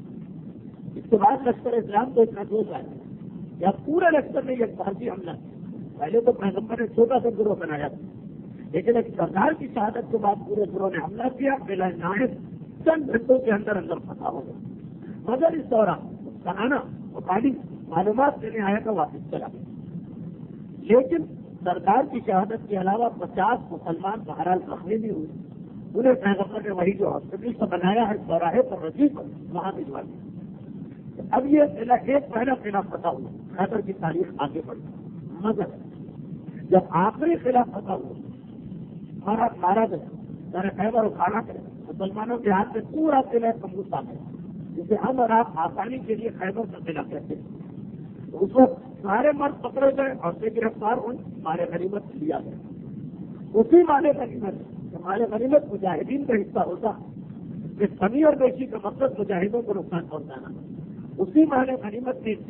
اس کے بعد لشکر اسلام کو اتنا سوچ آیا یا پورے لشکر نے ایک بھارتی حملہ کیا۔ پہلے تو پیغمبر نے چھوٹا سا گروہ بنایا تھا، لیکن ایک سردار کی شہادت کے بعد پورے گروہ نے حملہ کیا، بلا ناحق چند گھنٹوں کے اندر اندر پھنسا ہو گیا، مگر اس دوران کنانا اور خالی معلومات دینے آیا تو واپس چلا گیا۔ لیکن سردار کی شہادت کے علاوہ 50 مسلمان بہرحال زخمی بھی ہوئے، انہیں پیغمبر نے وہی جو ہاسپٹل سے بنایا ہے چوراہے پر رسید پر وہاں بھجوا دیا۔ اب یہ ایک پہلا خلاف فتح ہوا، خیبر کی تاریخ آگے بڑھی، مگر جب آخری خلاف فتح ہوا مارا گیا، سارے خیبر اکھاڑا گیا، مسلمانوں کے ہاتھ میں پورا قلعہ کمبوس آ گیا، جسے ہم اور آپ آسانی کے لیے خیبر کا قلعہ کہتے ہیں۔ اس وقت سارے مرد پکڑے گئے اور سے گرفتار ہوئے، مال غنیمت لیا گیا۔ اسی مال غنیمت مال غنیمت مجاہدین کا حصہ ہوتا کہ کمی اور بیشی کا مقصد مجاہدوں کو نقصان پہنچانا، اسی مال غنیمت نے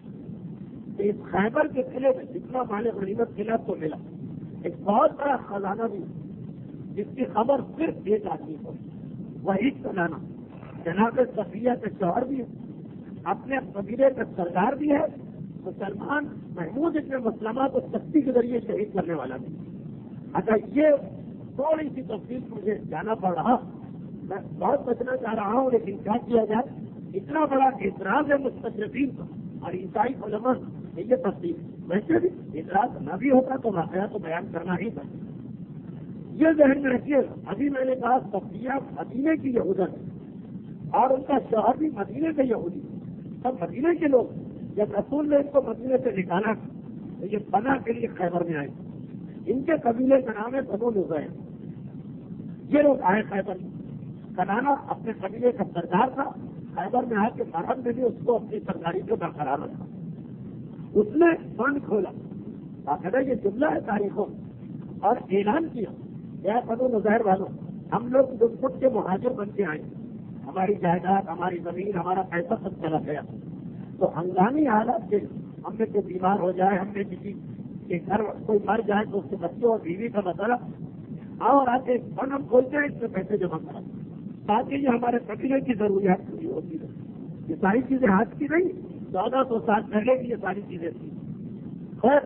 اس خیبر کے قلعے میں جتنا مال غنیمت قلعہ کو ملا ایک بہت بڑا خزانہ بھی جس کی خبر صرف ایک آدمی کو، وہی کنانا جناب صفیہ کا شوہر بھی ہے، اپنے قبیلے کا سردار بھی ہے، مسلمان محمود ابن مسلمہ کو سختی کے ذریعے شہید کرنے والا بھی۔ اگر یہ تھوڑی سی تفصیل مجھے جانا پڑ رہا، میں بہت بچنا چاہ رہا ہوں، لیکن کیا کیا جائے، اتنا بڑا اعتراض ہے مستشرقین کا اور عیسائی علماء کہ یہ تفصیل ویسے بھی اعتراض نہ بھی ہوتا تو واقعہ تو بیان کرنا ہی تھا۔ یہ ذہن میں رکھیے، ابھی میں نے کہا صفیہ مدینے کی یہودن ہے اور ان کا شوہر بھی مدینے کے یہودی، سب مدینے کے لوگ۔ جب رسول نے ان کو مدینے سے نکالا تو یہ پناہ کے لیے خیبر میں آئے، ان کے قبیلے کا نام ہے بنو نزیر، یہ لوگ آئے خیبر میں۔ کنانا اپنے قبیلے کا سردار تھا، خیبر میں آ کے مرحب میں بھی اس کو اپنی سرداری کو برقرار رکھا۔ اس نے فنڈ کھولا، باقاعدہ یہ جملہ ہے تاریخوں اور اعلان کیا، یا بنو نزیر والوں ہم لوگ دشمن کے مہاجر بن کے آئے، ہماری جائیداد ہماری زمین ہمارا پیسہ سب چلا گیا، تو ہنگامی حالات کے ہم میں کوئی بیمار ہو جائے، ہم نے کسی کے گھر کوئی مر جائے تو اس کے بچوں اور بیوی کا مسئلہ اور آتے فنڈ ہم کھولتے ہیں، اس میں پیسے جمع کرا تاکہ یہ ہمارے قبیلے کی ضروریات پوری ہوتی ہے۔ یہ ساری چیزیں ہاتھ کی نہیں، 1400 سال پہلے کی یہ ساری چیزیں تھیں۔ خیر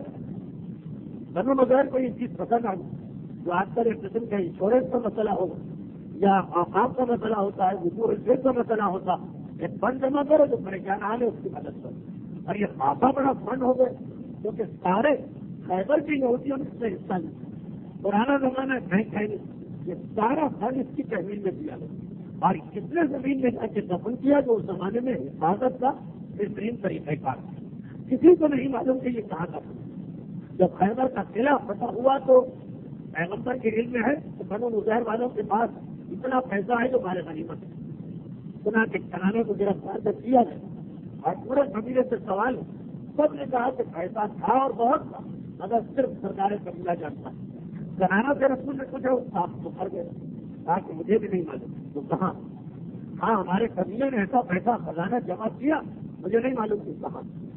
بنو نزیر کو یہ چیز پسند آئی، جو آج کل ایک قسم کا انشورنس کا مسئلہ ہوگا یا آفات کا مسئلہ ہوتا ہے، وضو الفیض کا مسئلہ ہوتا، ایک فنڈ جمع کرو جو پریشان ہے اس کی مدد کرو، اور یہ خاصا بڑا فنڈ ہو گئے کیونکہ سارے خیبر کی یہودیوں نے اس میں حصہ لیا۔ پرانا زمانہ بینک ہے یہ سارا فنڈ اس کی تحویل میں دیا گیا اور کتنے زمین میں جا کے دفن کیا جو اس زمانے میں حفاظت کا بہترین طریقہ کار تھا، کسی کو نہیں معلوم کہ یہ کہاں کا تھا۔ جب خیبر کا قلعہ فتح ہوا تو پیغمبر کے علم میں ہے کہ بنو نزیر والوں کے پاس اتنا پیسہ ہے جو مال غنیمت ہے، اتنا کہ کنانے کو گرفتار کر کیا گیا اور پورے قبیلے سے سوال سب نے کہا کہ پیسہ تھا اور بہت تھا مگر صرف سرکار قبیلہ جانتا ہے۔ کنانا سے رسول نے پوچھا صاحب تو کر گئے، کہا کہ مجھے بھی نہیں معلوم، تو کہاں؟ ہاں ہمارے قبیلے نے ایسا پیسہ خزانہ جمع کیا، مجھے نہیں معلوم کہ کہاں۔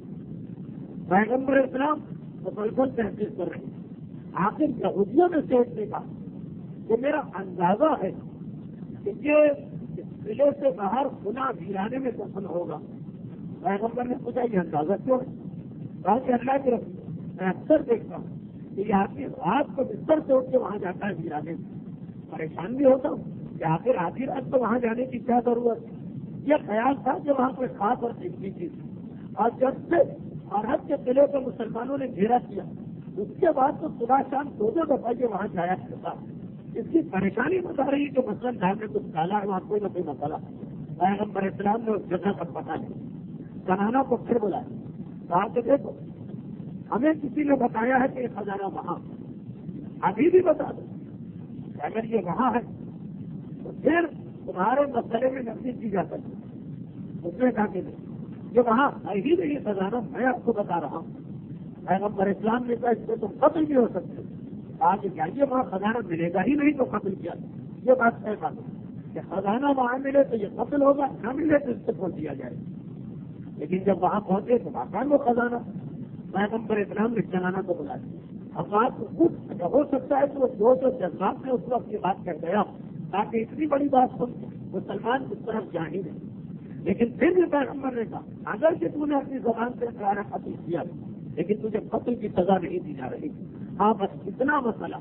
پیغمبر اسلام مسلسل تحقیق کر رہے ہیں، آخر یہودیوں نے سے نے کہا کہ میرا اندازہ ہے کہ یہ قلعے سے باہر کھلا ویرانے میں دفن ہوگا۔ پیغمبر نے پوچھا یہ اندازہ کیوں ہے؟ باقی اللہ کی رسول میں اکثر دیکھتا ہوں کہ یہ آدمی رات کو بستر سے اٹھ کے وہاں جاتا ہے گرانے میں، پریشان بھی ہوتا ہوں کہ آخر آدھی رات کو وہاں جانے کی کیا ضرورت ہے۔ یہ خیال تھا کہ وہاں کوئی خاص اور دیکھنے چیز ہے، اور جب سے عرب کے قلعے کو مسلمانوں نے گھیرا کیا اس کے بعد تو صبح شام دو دفعہ یہ وہاں جایا کرتا۔ اس کی پریشانی بتا رہی ہے کہ مثلاً گھر میں کچھ ڈالا ہے وہاں کوئی نہ کوئی مسئلہ، پیغمبر اسلام نے اس جگہ پر پتا نہیں، کنانا کو پھر بلایا، کہا کہ دیکھو ہمیں کسی نے بتایا ہے کہ یہ خزانہ وہاں، ابھی بھی بتا دو اگر یہ وہاں ہے تو پھر تمہارے مسئلے میں نفی کی جا سکتی۔ اس نے کہا کہ یہ وہاں ہے ہی نہیں خزانہ، میں آپ کو بتا رہا ہوں۔ پیغمبر اسلام نے کہا اس سے تم قتل بھی ہو سکتے، آج کیا وہاں خزانہ ملے گا ہی نہیں تو قتل کیا، یہ بات طے بات ہے کہ خزانہ وہاں ملے تو یہ قتل ہوگا، نہ ملے تو اس سے کھول دیا جائے۔ لیکن جب وہاں پہنچے تو آسان وہ خزانہ، پیغمبر اسلام نے چلانا کو بلا دیا۔ اب بات کچھ ہو سکتا ہے کہ وہ جوش و جذبات میں اس وقت یہ بات کر گیا تاکہ اتنی بڑی بات سن مسلمان اس طرف جا ہی نہیں، لیکن پھر بھی پیغمبر نے کہا اگر کہ تو نے اپنی زبان سے اقرار قتل کیا لیکن تجھے قتل کی سزا نہیں دی جا رہی۔ ہاں بس اتنا مسئلہ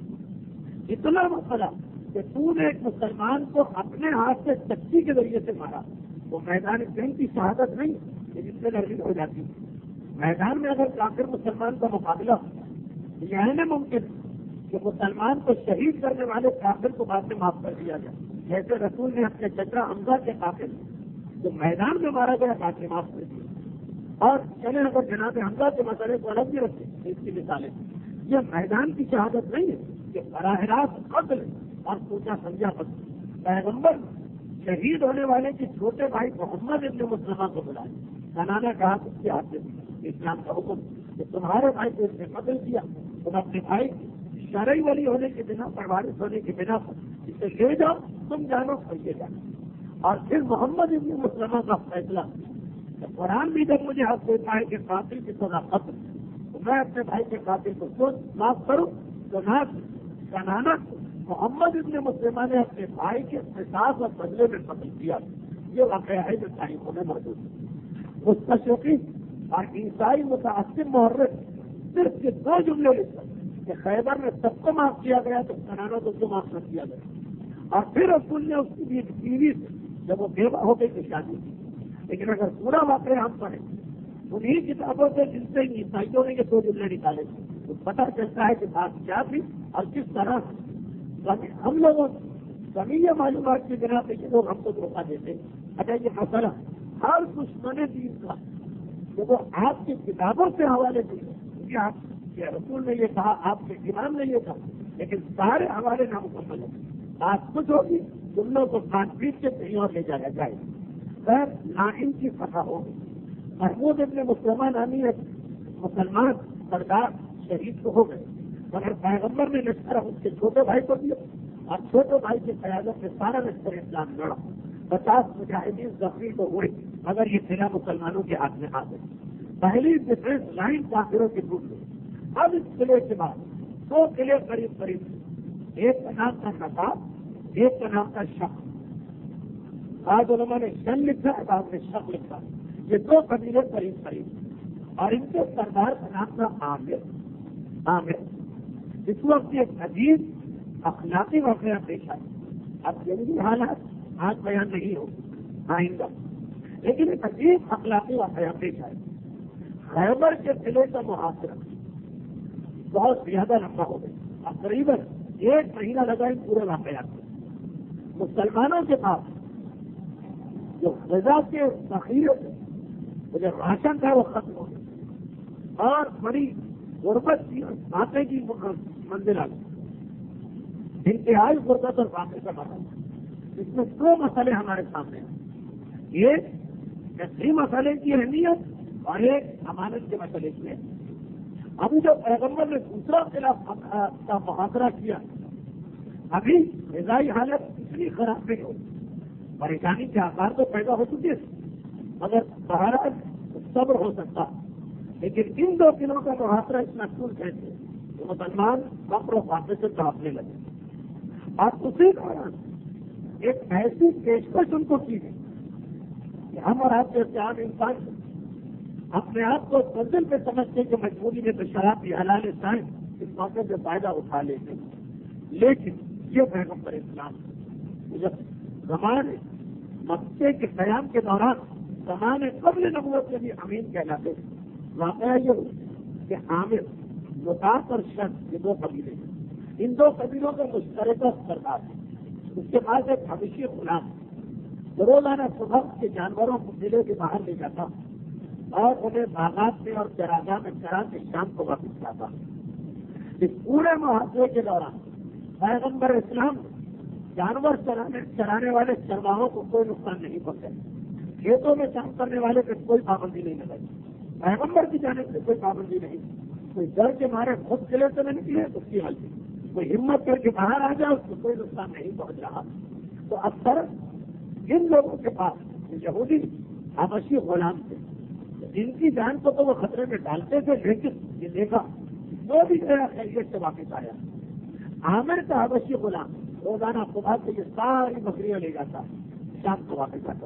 کہ تو نے ایک مسلمان کو اپنے ہاتھ سے چکی کے ذریعے سے مارا، وہ میدان جنگ کی شہادت نہیں کہ جس سے لڑکی ہو جاتی۔ میدان میں اگر کافر مسلمان کا مقابلہ یہ ہے ممکن کہ مسلمان کو شہید کرنے والے کافر کو بعد میں معاف کر دیا جائے، جیسے رسول نے اپنے چچا حمزہ کے قاتل جو میدان میں مارا گیا بعد میں معاف کر دیا۔ اور چلے اگر جناب حمزہ کے مسئلے کو الگ بھی رکھتے اس کی مثالیں، یہ میدان کی شہادت نہیں ہے، یہ براہ راست قتل اور سوچا سمجھا قتل۔ پیغمبر شہید ہونے والے کے چھوٹے بھائی محمد ابن مسلمہ کو بلائے، کنانا کہا اس کے ہاتھ سے اسلام کا حکم کہ تمہارے بھائی کو اس نے قتل کیا، تم اپنے بھائی شرعی ولی ہونے کی بنا پر، وارث ہونے کی بنا پر اسے لے جاؤ، تم جانو یہ جانا۔ اور پھر محمد ابن مسلمہ کا فیصلہ، قرآن بھی جب مجھے حق دیتا ہے کہ قاتل کی سزا قتل، تو میں اپنے بھائی کے قاتل کو سوچ معاف کروں تو نہ کنانا محمد ابن مسلمہ نے اپنے بھائی کے قصاص اور بدلے میں قتل کیا۔ یہ واقعہ ہے جو تاریخوں میں موجود ہے۔ مستشرقین اور عیسائی متعصب محرک صرف یہ دو جملے لکھتے کہ خیبر میں سب کو معاف کیا گیا تو کنانا تو اس کو معاف نہ کیا گیا، اور پھر رسول نے اس کی بیوی سے جب وہ بیوہ ہو گئی تو شادی کی۔ لیکن اگر پورا واقعہ ہم پڑھیں انہی کتابوں سے جن سے عیسائیوں نے یہ دو جملے نکالے تو پتہ چلتا ہے کہ بات کیا تھی اور کس طرح ہم لوگوں زمینی معلومات کی بنا پہ یہ لوگ ہم کو دھوکہ دیتے ہیں۔ اچھا یہ مسئلہ ہر دشمن دین کا کہ وہ آپ کی کتابوں سے حوالے دیے، آپ کے رسول نے یہ کہا، آپ کے امام نے یہ کہا، لیکن سارے حوالے نامکمل ہیں۔ بات کچھ ہوگی جملوں کو بات پیٹ کے کہیں اور لے جایا جائے، خیر نائن کی فتح ہوگی۔ محمود ابن مسلمہ نامی ایک مسلمان سردار شہید تو ہو گئے، مگر پیغمبر نے لشکر اس کے چھوٹے بھائی کو دیا اور چھوٹے بھائی کی قیادت میں سارا لشکر اسلام لڑا، 50 مجاہدین زخمی تو ہوئے مگر یہ قلعہ مسلمانوں کے ہاتھ میں آ گئے۔ پہلی ڈیفینس لائن کافروں کی ٹوٹ گئی۔ اب اس قلعے کے بعد دو قلعے قریب قریب، ایک کا نام تھا نقاب، ایک کا نام تھا شق۔ بعض علماء نے شن لکھا ہے، بعض نے شق لکھا، یہ دو قبیلے قریب قریب، اور ان کے سردار کا نام تھا عامر۔ اس وقت ایک عجیب اخلاقی واقعہ پیش آئے، اب جنگی حالات آج بیان نہیں ہو آئندہ، لیکن ایک عجیب اخلاقی واقعہ پیش آئے۔ خیبر کے قلعے کا محاصرہ بہت زیادہ لمبا ہو گیا، تقریباً 1 مہینہ لگا ان پورے واقعات کو۔ مسلمانوں کے پاس جو غذا کے ذخیرے تھے، جو راشن تھا وہ ختم ہو گیا اور بڑی غربت کی اور فاقے کی منزل آ گئی، انتہائی غربت اور فاقے کا مسئلہ۔ اس میں 2 مسئلے ہمارے سامنے ہیں، ایک کثیر مسئلے کی اہمیت اور ایک امانت کے مسئلے کی اہمیت۔ ابھی جو پیغمبر نے دوسرا قلعہ کا محاصرہ کیا، ابھی غذائی حالت اتنی خراب نہیں ہوئی، پریشانی کے آکار تو پیدا ہو چکے مگر بہرحال صبر ہو سکتا، لیکن ان 2 قلعوں کا محاصرہ اتنا طول کیسے کہ مسلمان فقر و فاقے سے تڑپنے لگے۔ اور اسی دوران ایک ایسی پیشکش ان کو کی گئی کہ ہم اور آپ جیسے عام انسان اپنے آپ کو منزل پہ سمجھتے کہ مجبوری میں تو شراب کی حلال سائیں اس موقع سے فائدہ اٹھا لیتے. لیکن یہ پیغمبر اسلام جب زمانے مکے کے قیام کے دوران زمانے قبل نبوت کے بھی امین کہلاتے. واقعہ یہ ہو کہ عامر لطاف اور شرط یہ دو قبیلے ہیں. ان دو قبیلوں کا مشترکہ سردار ہے. اس کے بعد ایک حبشی غلام روزانہ صبح کے جانوروں کو ضلع کے باہر لے جاتا اور انہیں باغات میں اور چراگاہ میں چرا کے شام کو واپس لاتا. اس پورے محاصرے کے دوران پیغمبر اسلام جانور چرانے والے چرواہوں کو کوئی نقصان نہیں پہنچائی. کھیتوں میں کام کرنے والے پہ کوئی پابندی نہیں لگائی. پیغمبر کی جانب سے کوئی پابندی نہیں. کوئی ڈر کے مارے خود قلعے سے نہ نکلے اس کی غلطی. کوئی ہمت کر کے باہر آ جائے اس کو کوئی نقصان نہیں پہنچ رہا. تو اکثر ان لوگوں کے پاس یہودی حبشی غلام تھے جن کی جان کو تو وہ خطرے میں ڈالتے تھے. لیکن یہ دیکھا وہ بھی خیریت سے واپس آیا. عامر کا حبشی غلام روزانہ صبح سے یہ ساری بکریاں لے جاتا شام کو واپس آتا.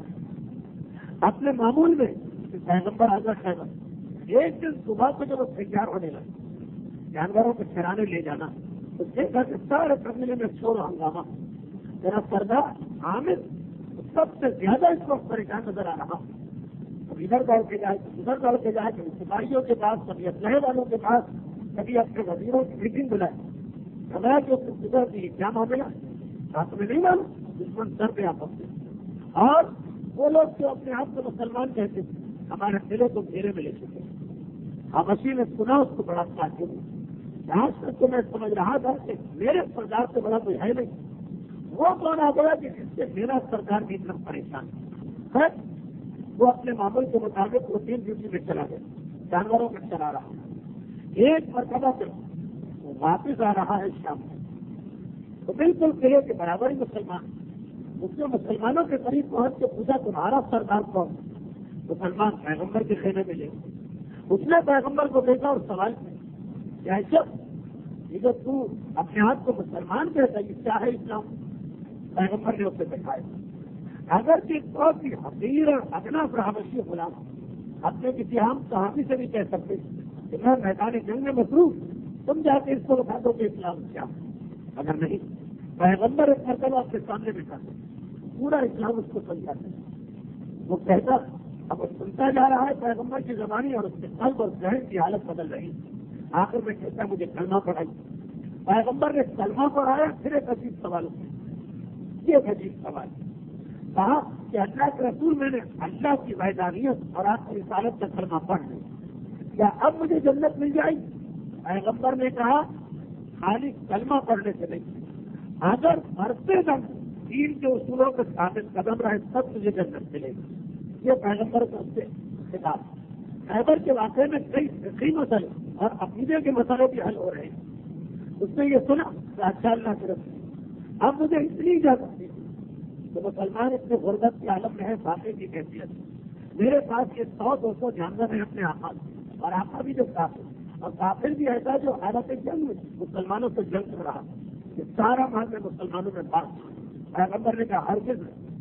اپنے معمول میں پیغمبر حضرت خیبر ایک دن صبح کو جب وہ تیار ہونے لگے جانوروں کو چرانے لے جانا تو دیکھا کہ سارے قبیلے میں شور و ہنگامہ. میرا سردار عامر سب سے زیادہ اس وقت پریشان نظر آ رہا. کبھی ادھر دوڑ کے جائے ادھر دوڑ کے جائے کبھی سپاہیوں کے پاس کبھی اسلحے والوں کے پاس کبھی اپنے وزیروں کی میٹنگ بلائے. خبر جو ادھر کی کیا معاملہ رات میں نہیں معلوم دشمن سر پہ آپ اپنے. اور وہ لوگ جو اپنے آپ کو مسلمان کہتے تھے ہمارے قلعے کو گھیرے میں لے چکے. حبشی نے سنا اس کو بڑا تعجب. جہاں تک تو میں سمجھ رہا تھا کہ میرے سردار سے بڑا کوئی ہے نہیں. وہ کون آ گیا کہ جس سے میرا سردار بھی اتنا پریشان ہے. وہ اپنے معمول کے مطابق وہ 3 ڈیوٹی میں چلا گیا. جانوروں میں چلا رہا. ایک مرتبہ سے وہ واپس آ رہا ہے شام میں تو بالکل قلعے کے برابر ہی مسلمان. اس نے مسلمانوں کے قریب پہنچ کے پوچھا تمہارا سردار کون؟ مسلمان پیغمبر کے خیمے میں لے. اس نے پیغمبر کو دیکھا اور سوال کیا یہ جو تو اپنے آپ کو مسلمان کہتا ہے کیا ہے اسلام؟ پیغمبر نے اسے دکھایا. اگر کی حقیر اور ادنا حبشی غلام اپنے کسی عام صحابی سے بھی کہہ سکتے کہ میں میدان جنگ میں مصروف تم جا کے اس کو بتا دو کہ اسلام کیا. اگر نہیں پیغمبر ایک مرتبہ آپ کے سامنے بٹھا پورا اسلام اس کو سمجھاتا ہے. وہ کہتا اب وہ سنتا جا رہا ہے پیغمبر کی زبانی اور اس کے قلب اور ذہن کی حالت بدل رہی. آخر میں کہتا ہے مجھے کلمہ پڑھائی. پیغمبر نے کلمہ پڑھایا. پھر ایک عجیب سوال یہ ایک عجیب سوال کہا کہ اللہ کے رسول میں نے اللہ کی وحدانیت اور آپ کی رسالت کا کلمہ پڑھ لیا کیا اب مجھے جنت مل جائے گی؟ پیغمبر نے کہا خالی کلمہ پڑھنے سے نہیں اگر مرتے دم دین کے اصولوں کے ثابت قدم رہے تب تجھے جنت ملے گی. یہ پیغمبر کا خطاب. خیبر کے واقعے میں کئی فقہی مسئلے اور عقیدے کے مسئلے بھی حل ہو رہے ہیں. اس نے یہ سنا کہ اچھا اللہ کے رسول اب مجھے اتنی اجازت دی تو مسلمان اتنے غربت کی عالم میں ہے فاقے کی حیثیت. میرے پاس یہ 100-200 جانور ہیں اپنے آقا اور آقا بھی جو کافر اور کافر بھی ایسا جو حالت جنگ میں مسلمانوں سے جنگ کر رہا. یہ سارا مال میں مسلمانوں میں بات. پیغمبر نے کہا ہرگز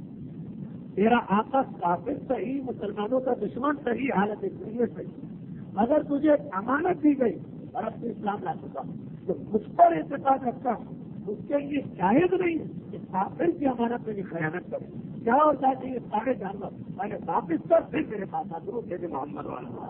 تیرا آقا کافر صحیح مسلمانوں کا دشمن صحیح حالت دنیا صحیح اگر تجھے امانت دی گئی اور اپنے اسلام لا چکا تو مجھ پر اعتقاد رکھتا اس کے لیے شاید نہیں کہ کافر کی امانت میں بھی خیانت کرے. کیا اور چاہتے یہ سارے جانور پہلے واپس کر پھر میرے پاس آ ضرور تھے محمد والا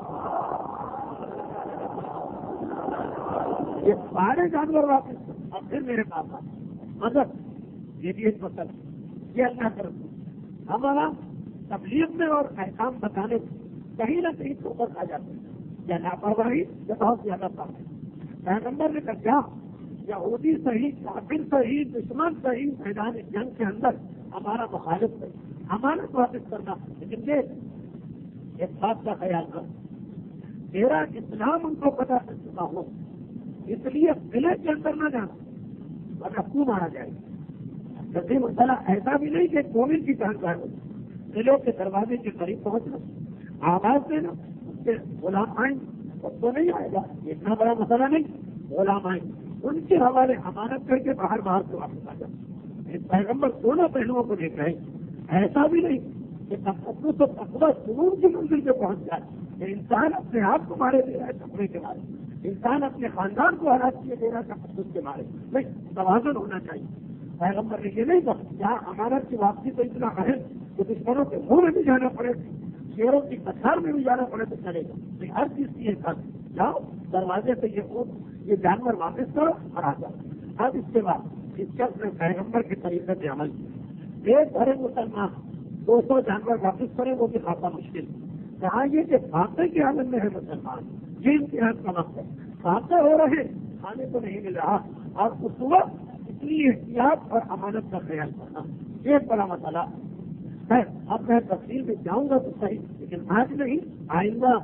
یہ سارے جانور واپس اور پھر میرے پاس آ. مگر یہ بھی ایک مسئلہ یہ اللہ کر ہمارا تبلیغ میں اور احکام بتانے کہیں نہ کہیں ٹھوکر کھا جاتے ہیں یا لاپرواہی یا بہت زیادہ کام ہے. پیغمبر نے کہا کیا یہودی صحیح کافر صحیح دشمن صحیح میدان جنگ کے اندر ہمارا مخالف ہے امانت واپس کرنا. لیکن دیکھ ایک بات کا خیال کر تیرا اسلام ان کو پتا چل چکا ہو اس لیے قلعے کے اندر نہ جانا ورنہ کیوں مارا جائے گا. جبکہ مسئلہ ایسا بھی نہیں کہ مومن کی جانکاری ہو. قلعوں کے دروازے کے قریب پہنچنا آواز دینا اس کے غلام آئیں تو نہیں آئے گا. اتنا بڑا مسئلہ نہیں. غلام آئیں ان کے حوالے امانت کر کے باہر سے واپس آ جائے. پیغمبر دونوں پہلوؤں کو دیکھ رہے ہیں. ایسا بھی نہیں کہ تقدس و تقویٰ جنون کی منزل پہ پہنچ جائے کہ انسان اپنے آپ کو مارے دے رہا ہے تقوی کے مارے، انسان اپنے خاندان کو ہلاک کیے دے رہا ہے تقدس کے مارے. نہیں، توازن ہونا چاہیے. پیغمبر نے یہ نہیں کہا جہاں امانت کی واپسی تو اتنا اہم کہ دشمنوں کے منہ میں بھی جانا پڑے، شیروں کی کچھار میں بھی جانا پڑے تو چلے گا. ہر چیز کی ایک حد. جاؤ دروازے سے یہ جانور واپس کرو اور آ جاؤ. اب اس کے بعد اس شخص نے پیغمبر کے طریقے سے عمل کیا. ایک بھرے مسلمان 200 جانور واپس کرے وہ بھی خاصا مشکل. کہا یہ کہ فاقے کے عالم میں ہے مسلمان، یہ امتحان کا وقت ہے. فاقے ہو رہے کھانے کو نہیں مل رہا اور اس وقت اتنی احتیاط اور امانت کا خیال کرنا ایک بڑا مسئلہ ہے. اب میں تفصیل میں جاؤں گا تو صحیح، لیکن آج نہیں آئندہ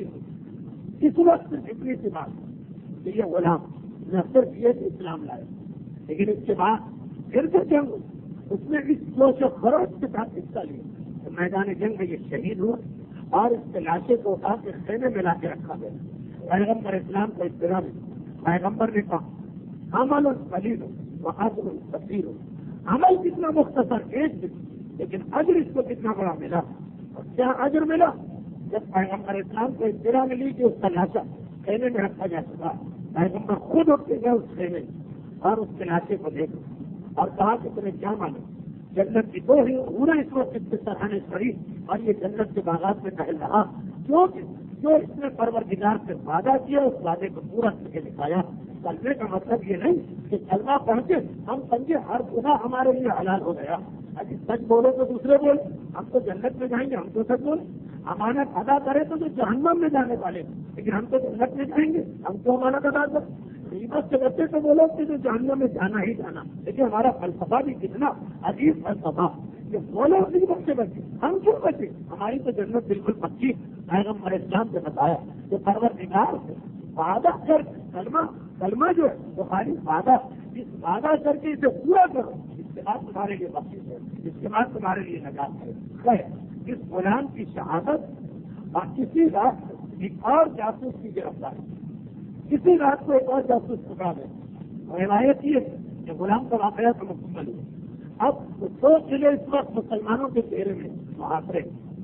تقریب اس وقت اتنی سی بات کہ یہ غلام نہ صرف یہ کہ اسلام لائے، لیکن اس کے بعد پھر سے جنگ اس نے اس جوش و خروش کے ساتھ حصہ لیا. میدان جنگ میں یہ شہید ہوا اور اس کے لاشے کو اٹھا کے خیمے میں لا کے رکھا گیا. پیغمبر اسلام کو اطلاع میں پیغمبر نے کہا عمل قلیل و اجر کثیر. عمل کتنا مختصر ایک دن، لیکن اجر اس کو کتنا بڑا ملا. اور کیا اجر ملا؟ جب پیغمبر اسلام کو اطلاع ملی کہ اس کا لاشا خیمے میں رکھا جا چکا، پیغمبر خود اٹھ کے گئے اس خیمے اور اس کے لاشے کو دیکھا اور کہا کہ تمہیں کیا معلوم جنت کی دو ہی پورا اس وقت اس کے سراہنے پڑی اور یہ جنت کے باغات میں ٹہل رہا جو اس نے پروردگار سے وعدہ کیا اس وعدے کو پورا کر کے دکھایا. کلمے کا مطلب یہ نہیں کہ کلمہ پڑھ کے ہم سمجھے ہر گناہ ہمارے لیے حلال ہو گیا. اگر سچ بولو تو دوسرے بولے ہم تو جنت میں جائیں گے، ہم تو سچ بولے. امانت ادا کرے تو جہنم میں جانے والے، لیکن ہم تو جنت میں جائیں گے، ہم تو امانت ادا کریں. غیبت سے بچے تو بولو کہ جو جہنم میں جانا ہی جانا. لیکن ہمارا فلسفہ بھی کتنا عجیب فلسفہ کہ بولو غیبت سے بچے، ہم کیوں بچے؟ ہماری تو جنت بالکل پکی. پیغمبر اسلام سے بتایا کہ پروردگار سے وعدہ کر کلمہ جو ہے وہ خالی وعدہ، اس وعدہ کر کے اسے پورا کرو، اس کے بعد تمہارے لیے بخشش ہے، اس کے بعد تمہارے لیے نجات ہے. اس غلام کی شہادت اور کسی رات ایک اور جاسوس کی گرفتاری، کسی رات کو ایک اور جاسوس پکڑا دے. روایت یہ کہ غلام کا واقعہ تو مکمل ہے. اب دو قلعے اس وقت مسلمانوں کے چہرے میں محاصرے.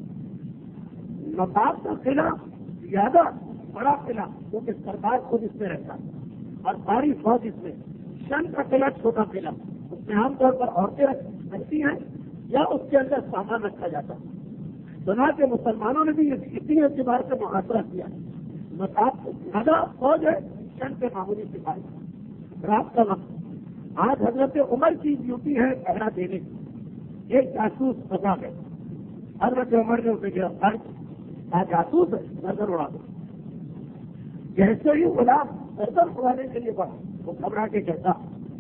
نواب کا قلعہ زیادہ بڑا قلعہ کیونکہ سردار خود اس میں رہتا ہے اور ساری فوج اس میں. شن کا قلعہ چھوٹا قلعہ، اس میں عام طور پر عورتیں رکھتی ہیں یا اس کے اندر سامان رکھا جاتا ہے. سنا کہ مسلمانوں نے بھی اسی اعتبار سے محاصرہ کیا. نواب سے زیادہ فوج ہے شن کے معمولی سپاہی. رات کا وقت آج حضرت عمر کی ڈیوٹی ہے پہرا دینے کی. ایک جاسوس پکڑا گئے، حضرت عمر نے اسے گرفتار کیا. جاسوس ہے، نظر اڑا دو. جیسے ہی غلام نظر اڑانے کے لیے بڑھا وہ گھبرا کے کہتا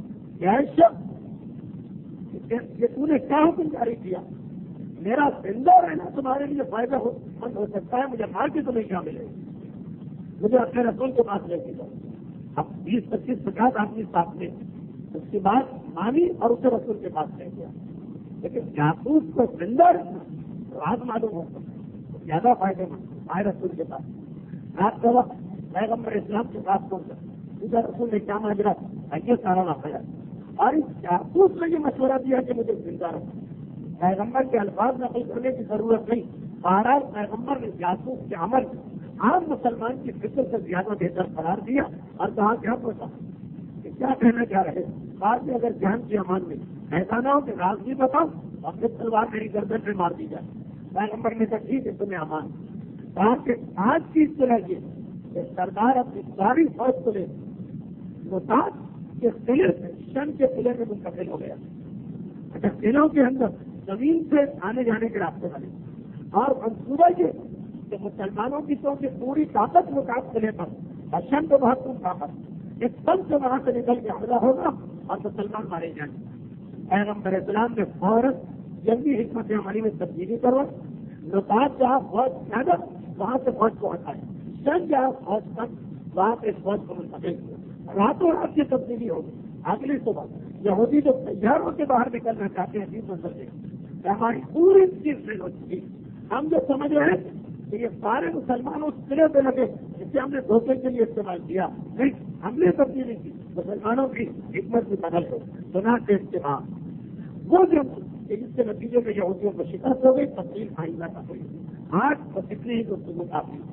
یہ تو نے کیا حکم جاری کیا؟ میرا زندہ رہنا تمہارے لیے فائدہ مند ہو سکتا ہے، مجھے مار کے تمہیں کیا ملے گا؟ مجھے اپنے رسول کے پاس لے کے جاؤ. اب 20-25-50 آدمی ساتھ میں اس کی بات مانی اور اسے رسول کے پاس لے گیا. لیکن جاسوس کو زندہ رہنا رات معلوم ہو سکتا زیادہ فائدے مند آئے رسول کے پاس. رات کا وقت پیغمبر اسلام کے پاس پہنچا، دوسرا رسول نے کیا ماجرا یہ سارا واقعہ اور اس جاسوس نے یہ مشورہ دیا کہ مجھے زندہ رکھنا. پیغمبر کے الفاظ نقل کرنے کی ضرورت نہیں. بہرحال پیغمبر نے جاسوس کے عمل عام مسلمان کی فکر سے زیادہ بہتر قرار دیا اور کہا کیا پوچھا کہ کیا کہنا چاہ رہے بعد میں اگر جان کی امان میں ایسا نہ ہو کہ راز بھی بتاؤ اور پھر تلوار میری گردن پہ مار دی جائے. پیغمبر نے کہا ٹھیک ہے تمہیں امان. کہا کہ آج کی طرح یہ کہ سردار اپنی ساری فوج کو لے محتاط کے قلعے سے شن کے قلعے میں منتقل ہو گیا. اچھا قلعوں کے اندر زمین سے آنے جانے کے راستے والے اور منصوبہ یہ کہ مسلمانوں کی تو پوری طاقت مقابلے قلعے پر اور شن تو بہت کم طاقت ایک پل سے وہاں سے نکل کے حملہ ہوگا اور مسلمان مارے جائیں گے. پیغمبر اسلام نے فوراً جنگی حکمت عملی میں تبدیلی کرو. نوتاب جہاں فوج زیادہ وہاں سے فوج کو ہٹائے، شن جہاں فوج کم وہاں سے فوج کو منتقل کیا. راتوں رات کی تبدیلی ہوگی. اگلی صبح یہودی جو تیار ہو کے باہر نکلنا چاہتے ہیں عجیب منظر دیکھیں ہماری پوری چیز فیل ہو چکی. ہم جو سمجھ رہے ہیں کہ یہ سارے مسلمان اس قلعے پہ لگے جسے ہم نے دھوکے کے لیے استعمال کیا، نہیں ہم نے تبدیلی کی. مسلمانوں کی حکمت بھی بدل ہو. سنا کے استعمال وہ جو جس کے نتیجے میں یہودیوں کو شکست ہو گئی. تفصیل آئندہ کا ہوئی. آج بس اتنی ہی گفتگو کافی.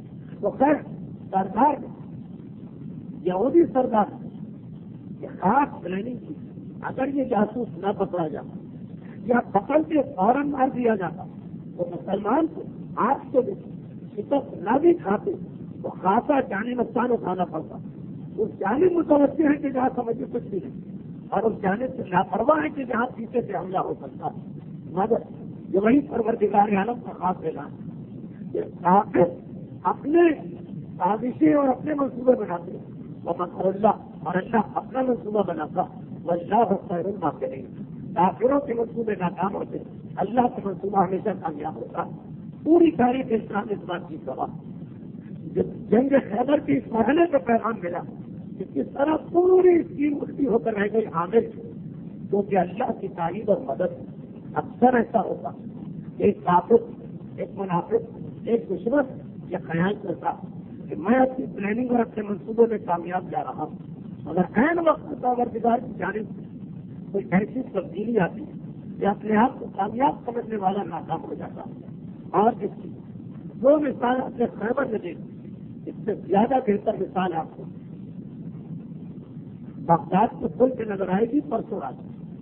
تو خیر سردار یہودی سردار یہ خاص پلاننگ کی، اگر یہ جاسوس نہ پکڑا جاتا یا پکڑ کے فوراً مار دیا جاتا تو مسلمان کو آج کے دن شکست نہ بھی کھاتے تو خاصا جانی نقصان اٹھانا پڑتا. اس جانب متوجہ ہے کہ جہاں سمجھے کچھ بھی نہیں، اور اس جانب سے لاپرواہ ہے کہ جہاں پیچھے سے حملہ ہو سکتا ہے. مگر یہ وہی پروردگار عالم کا خاص اعلان کہ آپ اپنے سازشیں اور اپنے منصوبے بناتے ہیں اور اللہ اپنا منصوبہ بناتا واللہ خیر الماکرین. کافروں کے منصوبے ناکام ہوتے، اللہ کا منصوبہ ہمیشہ کامیاب ہوتا. پوری تاریخ اسلام اس بات کی گواہ. جنگ خیبر کے اس مرحلے کا پیغام ملا کہ کس طرح پوری اسکیم الٹی ہو کر رہ گئی عامر، کیونکہ اللہ کی تعریف اور مدد. اکثر ایسا ہوتا ایک کافر، ایک منافق، ایک دشمن یہ خیال کرتا کہ میں اپنی پلاننگ اور اپنے منصوبے میں کامیاب جا رہا ہوں، مگر عین وقت پروردگار کی جانب کوئی ایسی تبدیلی آتی کہ اپنے آپ کو کامیاب سمجھنے والا ناکام ہو جاتا. اور جس کی جو مثال اپنے خیبر میں دیکھی اس سے زیادہ بہتر مثال آپ کو بغداد کے پل پہ نظر آئے گی پرسوں رات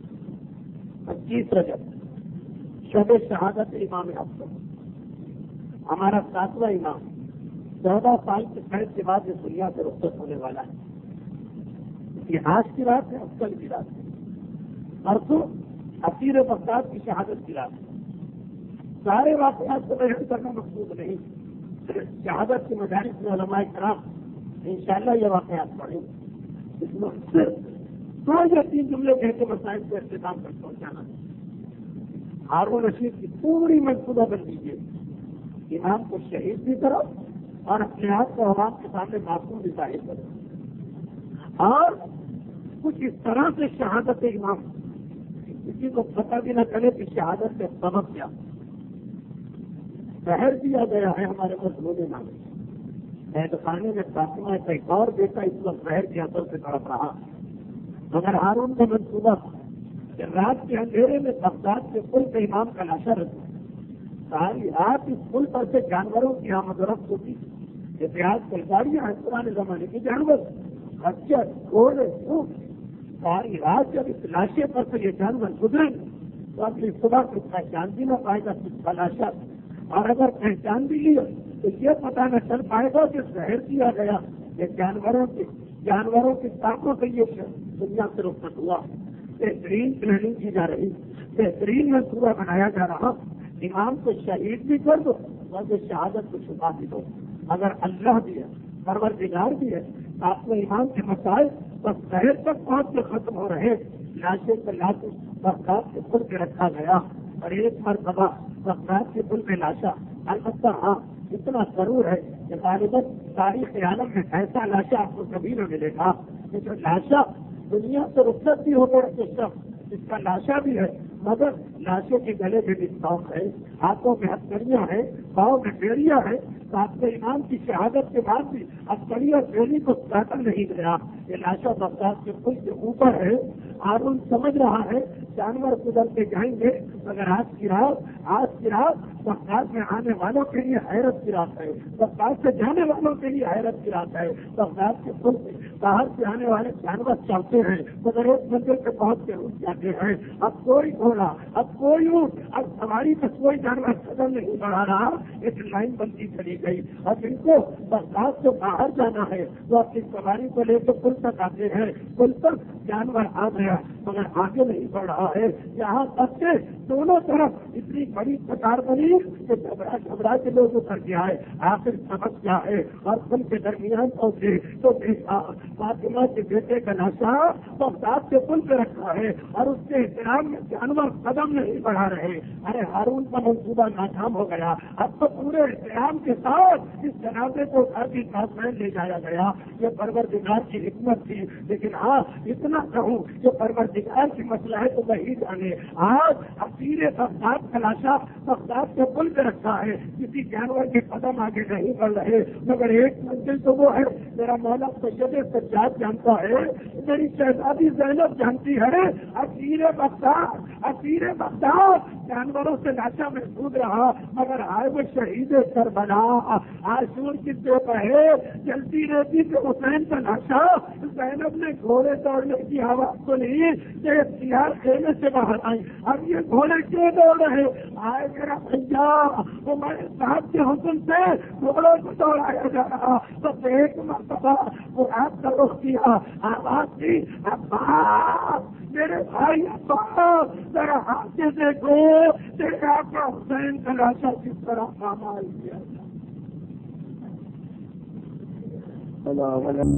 25 رجب شب شہادت امام افضل. ہمارا 7واں امام 14 سال کے قید کے بعد اس دنیا سے رخصت ہونے والا ہے. یہ آج کی رات ہے، افضل کی رات ہے. پرسوں اسیر بغداد کی شہادت کی رات ہے. سارے واقعات کو بیان کرنا مقصود نہیں. شہادت کے مدارس میں علماء کرام انشاءاللہ یہ واقعات پڑھیں. اس میں صرف 2 یا 3 جملے کہہ کے مسائل کو اختتام تک پہنچانا ہے. ہارون رشید کی پوری منصوبہ بندی ہے، امام کو شہید بھی کرو اور اپنے آپ کو عوام کے سامنے معصوم بھی ظاہر کرو، اور کچھ اس طرح سے شہادت امام کسی کو پتہ بھی نہ چلے کہ شہادت کا سبب کیا. زہر دیا گیا ہے ہمارے مضمون نامے قید خانے میں. فاطمہ کا ایک اور بیٹا اس وقت زہر کے اثر سے تڑپ رہا، مگر ہارون کا منصوبہ کہ رات کے اندھیرے میں بغداد کے پل پہ امام کا لاشا رکھا. ساری رات اس پل پر سے جانوروں کی آمد و رفت ہوتی. اتحاد کی گاڑیاں ہیں پرانے زمانے کے جانور، خچر، گھوڑے، اونٹ. ساری رات جب اس لاشے پر سے یہ جانور گزریں تو اگلی صبح کو پہچان بھی نہ پائے گا کس کا لاشا، اور اگر پہچان بھی لیا تو یہ پتہ نہ چل پائے گا کہ زہر دیا گیا. یہ جانوروں کی طاقتوں سے یہ دنیا سے رخصت ہوا. بہترین پلاننگ کی جا رہی، بہترین منصوبہ بنایا جا رہا. امام کو شہید بھی کر دو اور جو شہادت کو چھپا بھی دو. اگر اللہ بھی ہے، پروردگار بھی ہے، آپ نے امام کے مسائل بس شہر تک پہنچ کے ختم ہو رہے. لاشے کو لاش بغداد کے پل پہ رکھا گیا اور ایک مرتبہ بغداد کے پل پہ لاشا. البتہ ہاں اتنا ضرور ہے کہ غالباً تاریخ عالم میں ایسا لاشا آپ کو کبھی نہ ملے گا کہ جو لاشا دنیا سے رخصت بھی ہو کر اس کا لاشا بھی ہے، مگر لاشوں کے گلے میں بھی شوق ہے، ہاتھوں میں ہتھکڑیاں ہیں، پاؤں میں بیڑیاں ہیں. آپ کے امام کی شہادت کے بعد بھی ہتھکڑی اور بیڑی کو کاٹا نہیں گیا. یہ لاشا بغداد کے پل کے اوپر ہے. ہارون سمجھ رہا ہے جانور گزر کے جائیں گے، مگر آج کی رات بغداد میں آنے والوں کے لیے حیرت کی رات ہے، بغداد سے جانے والوں کے لیے حیرت کی رات ہے. بغداد کے پل سے باہر سے آنے والے جانور چلتے ہیں مگر ایک منزل پہ پہنچ کے رک جاتے ہیں. اب کوئی گھوڑا، اب کوئی اونٹ، اب سواری پر کوئی جانور قدم نہیں بڑھا رہا. ایک لائن بندی چلی گئی. اب ان کو بغداد سے باہر جانا ہے تو اپنی سواری کو لے کے پل تک آتے ہیں. پل پر جانور آ گیا مگر آگے نہیں بڑھ رہا ہے. یہاں تک کہ دونوں طرف اتنی بڑی قطار بنی کہ گھبرا کے لوگ اتر کے آئے. آخر سبق کیا ہے؟ اور پل کے درمیان پہنچے تو فاطمہ کے بیٹے کا لاشا بغداد کے پل پہ رکھا ہے اور اس کے احترام میں جانور قدم نہیں بڑھا رہے. ارے ہارون کا منصوبہ ناکام ہو گیا. اب تو پورے احترام کے ساتھ اس جنازے کو گھر کی پاس میں لے جایا گیا. یہ پروردگار کی حکمت تھی. لیکن ہاں اتنا کہوں کہ پروردگار کی مسئلہ ہے تو وہی جانے. آج اسیر بغداد کا لاشا بغداد کے پل پہ رکھا ہے. کسی جانور کے قدم آگے نہیں بڑھ رہے مگر ایک منزل تو وہ ہے. میرا مولا سید سجاد جانتا ہے، میری شہزادی زینب جانتی ہے. اسیر بغداد اسیر بغداد جانوروں سے لاشا محفوظ رہا مگر آئے وہ شہید کربلا. عاشور کی دو بہے جلتی رہتی کہ حسین کا لاشا. زینب نے گھوڑے دوڑنے کی آواز سنی کہ اختیار خیمے سے باہر آئی. اب یہ گھوڑے کیوں دوڑ رہے؟ آئے میرا بھیا ہمارے صاحب کے حکم سے گھوڑوں کو دوڑایا جا رہا. تو ایک مرتبہ مراد کا رخ کیا, آواز دی عباس میرے بھائی عباس ذرا ہاتھ سے دیکھو تیرے آپ کا حسین کا لاشا کس طرح پامال کیا.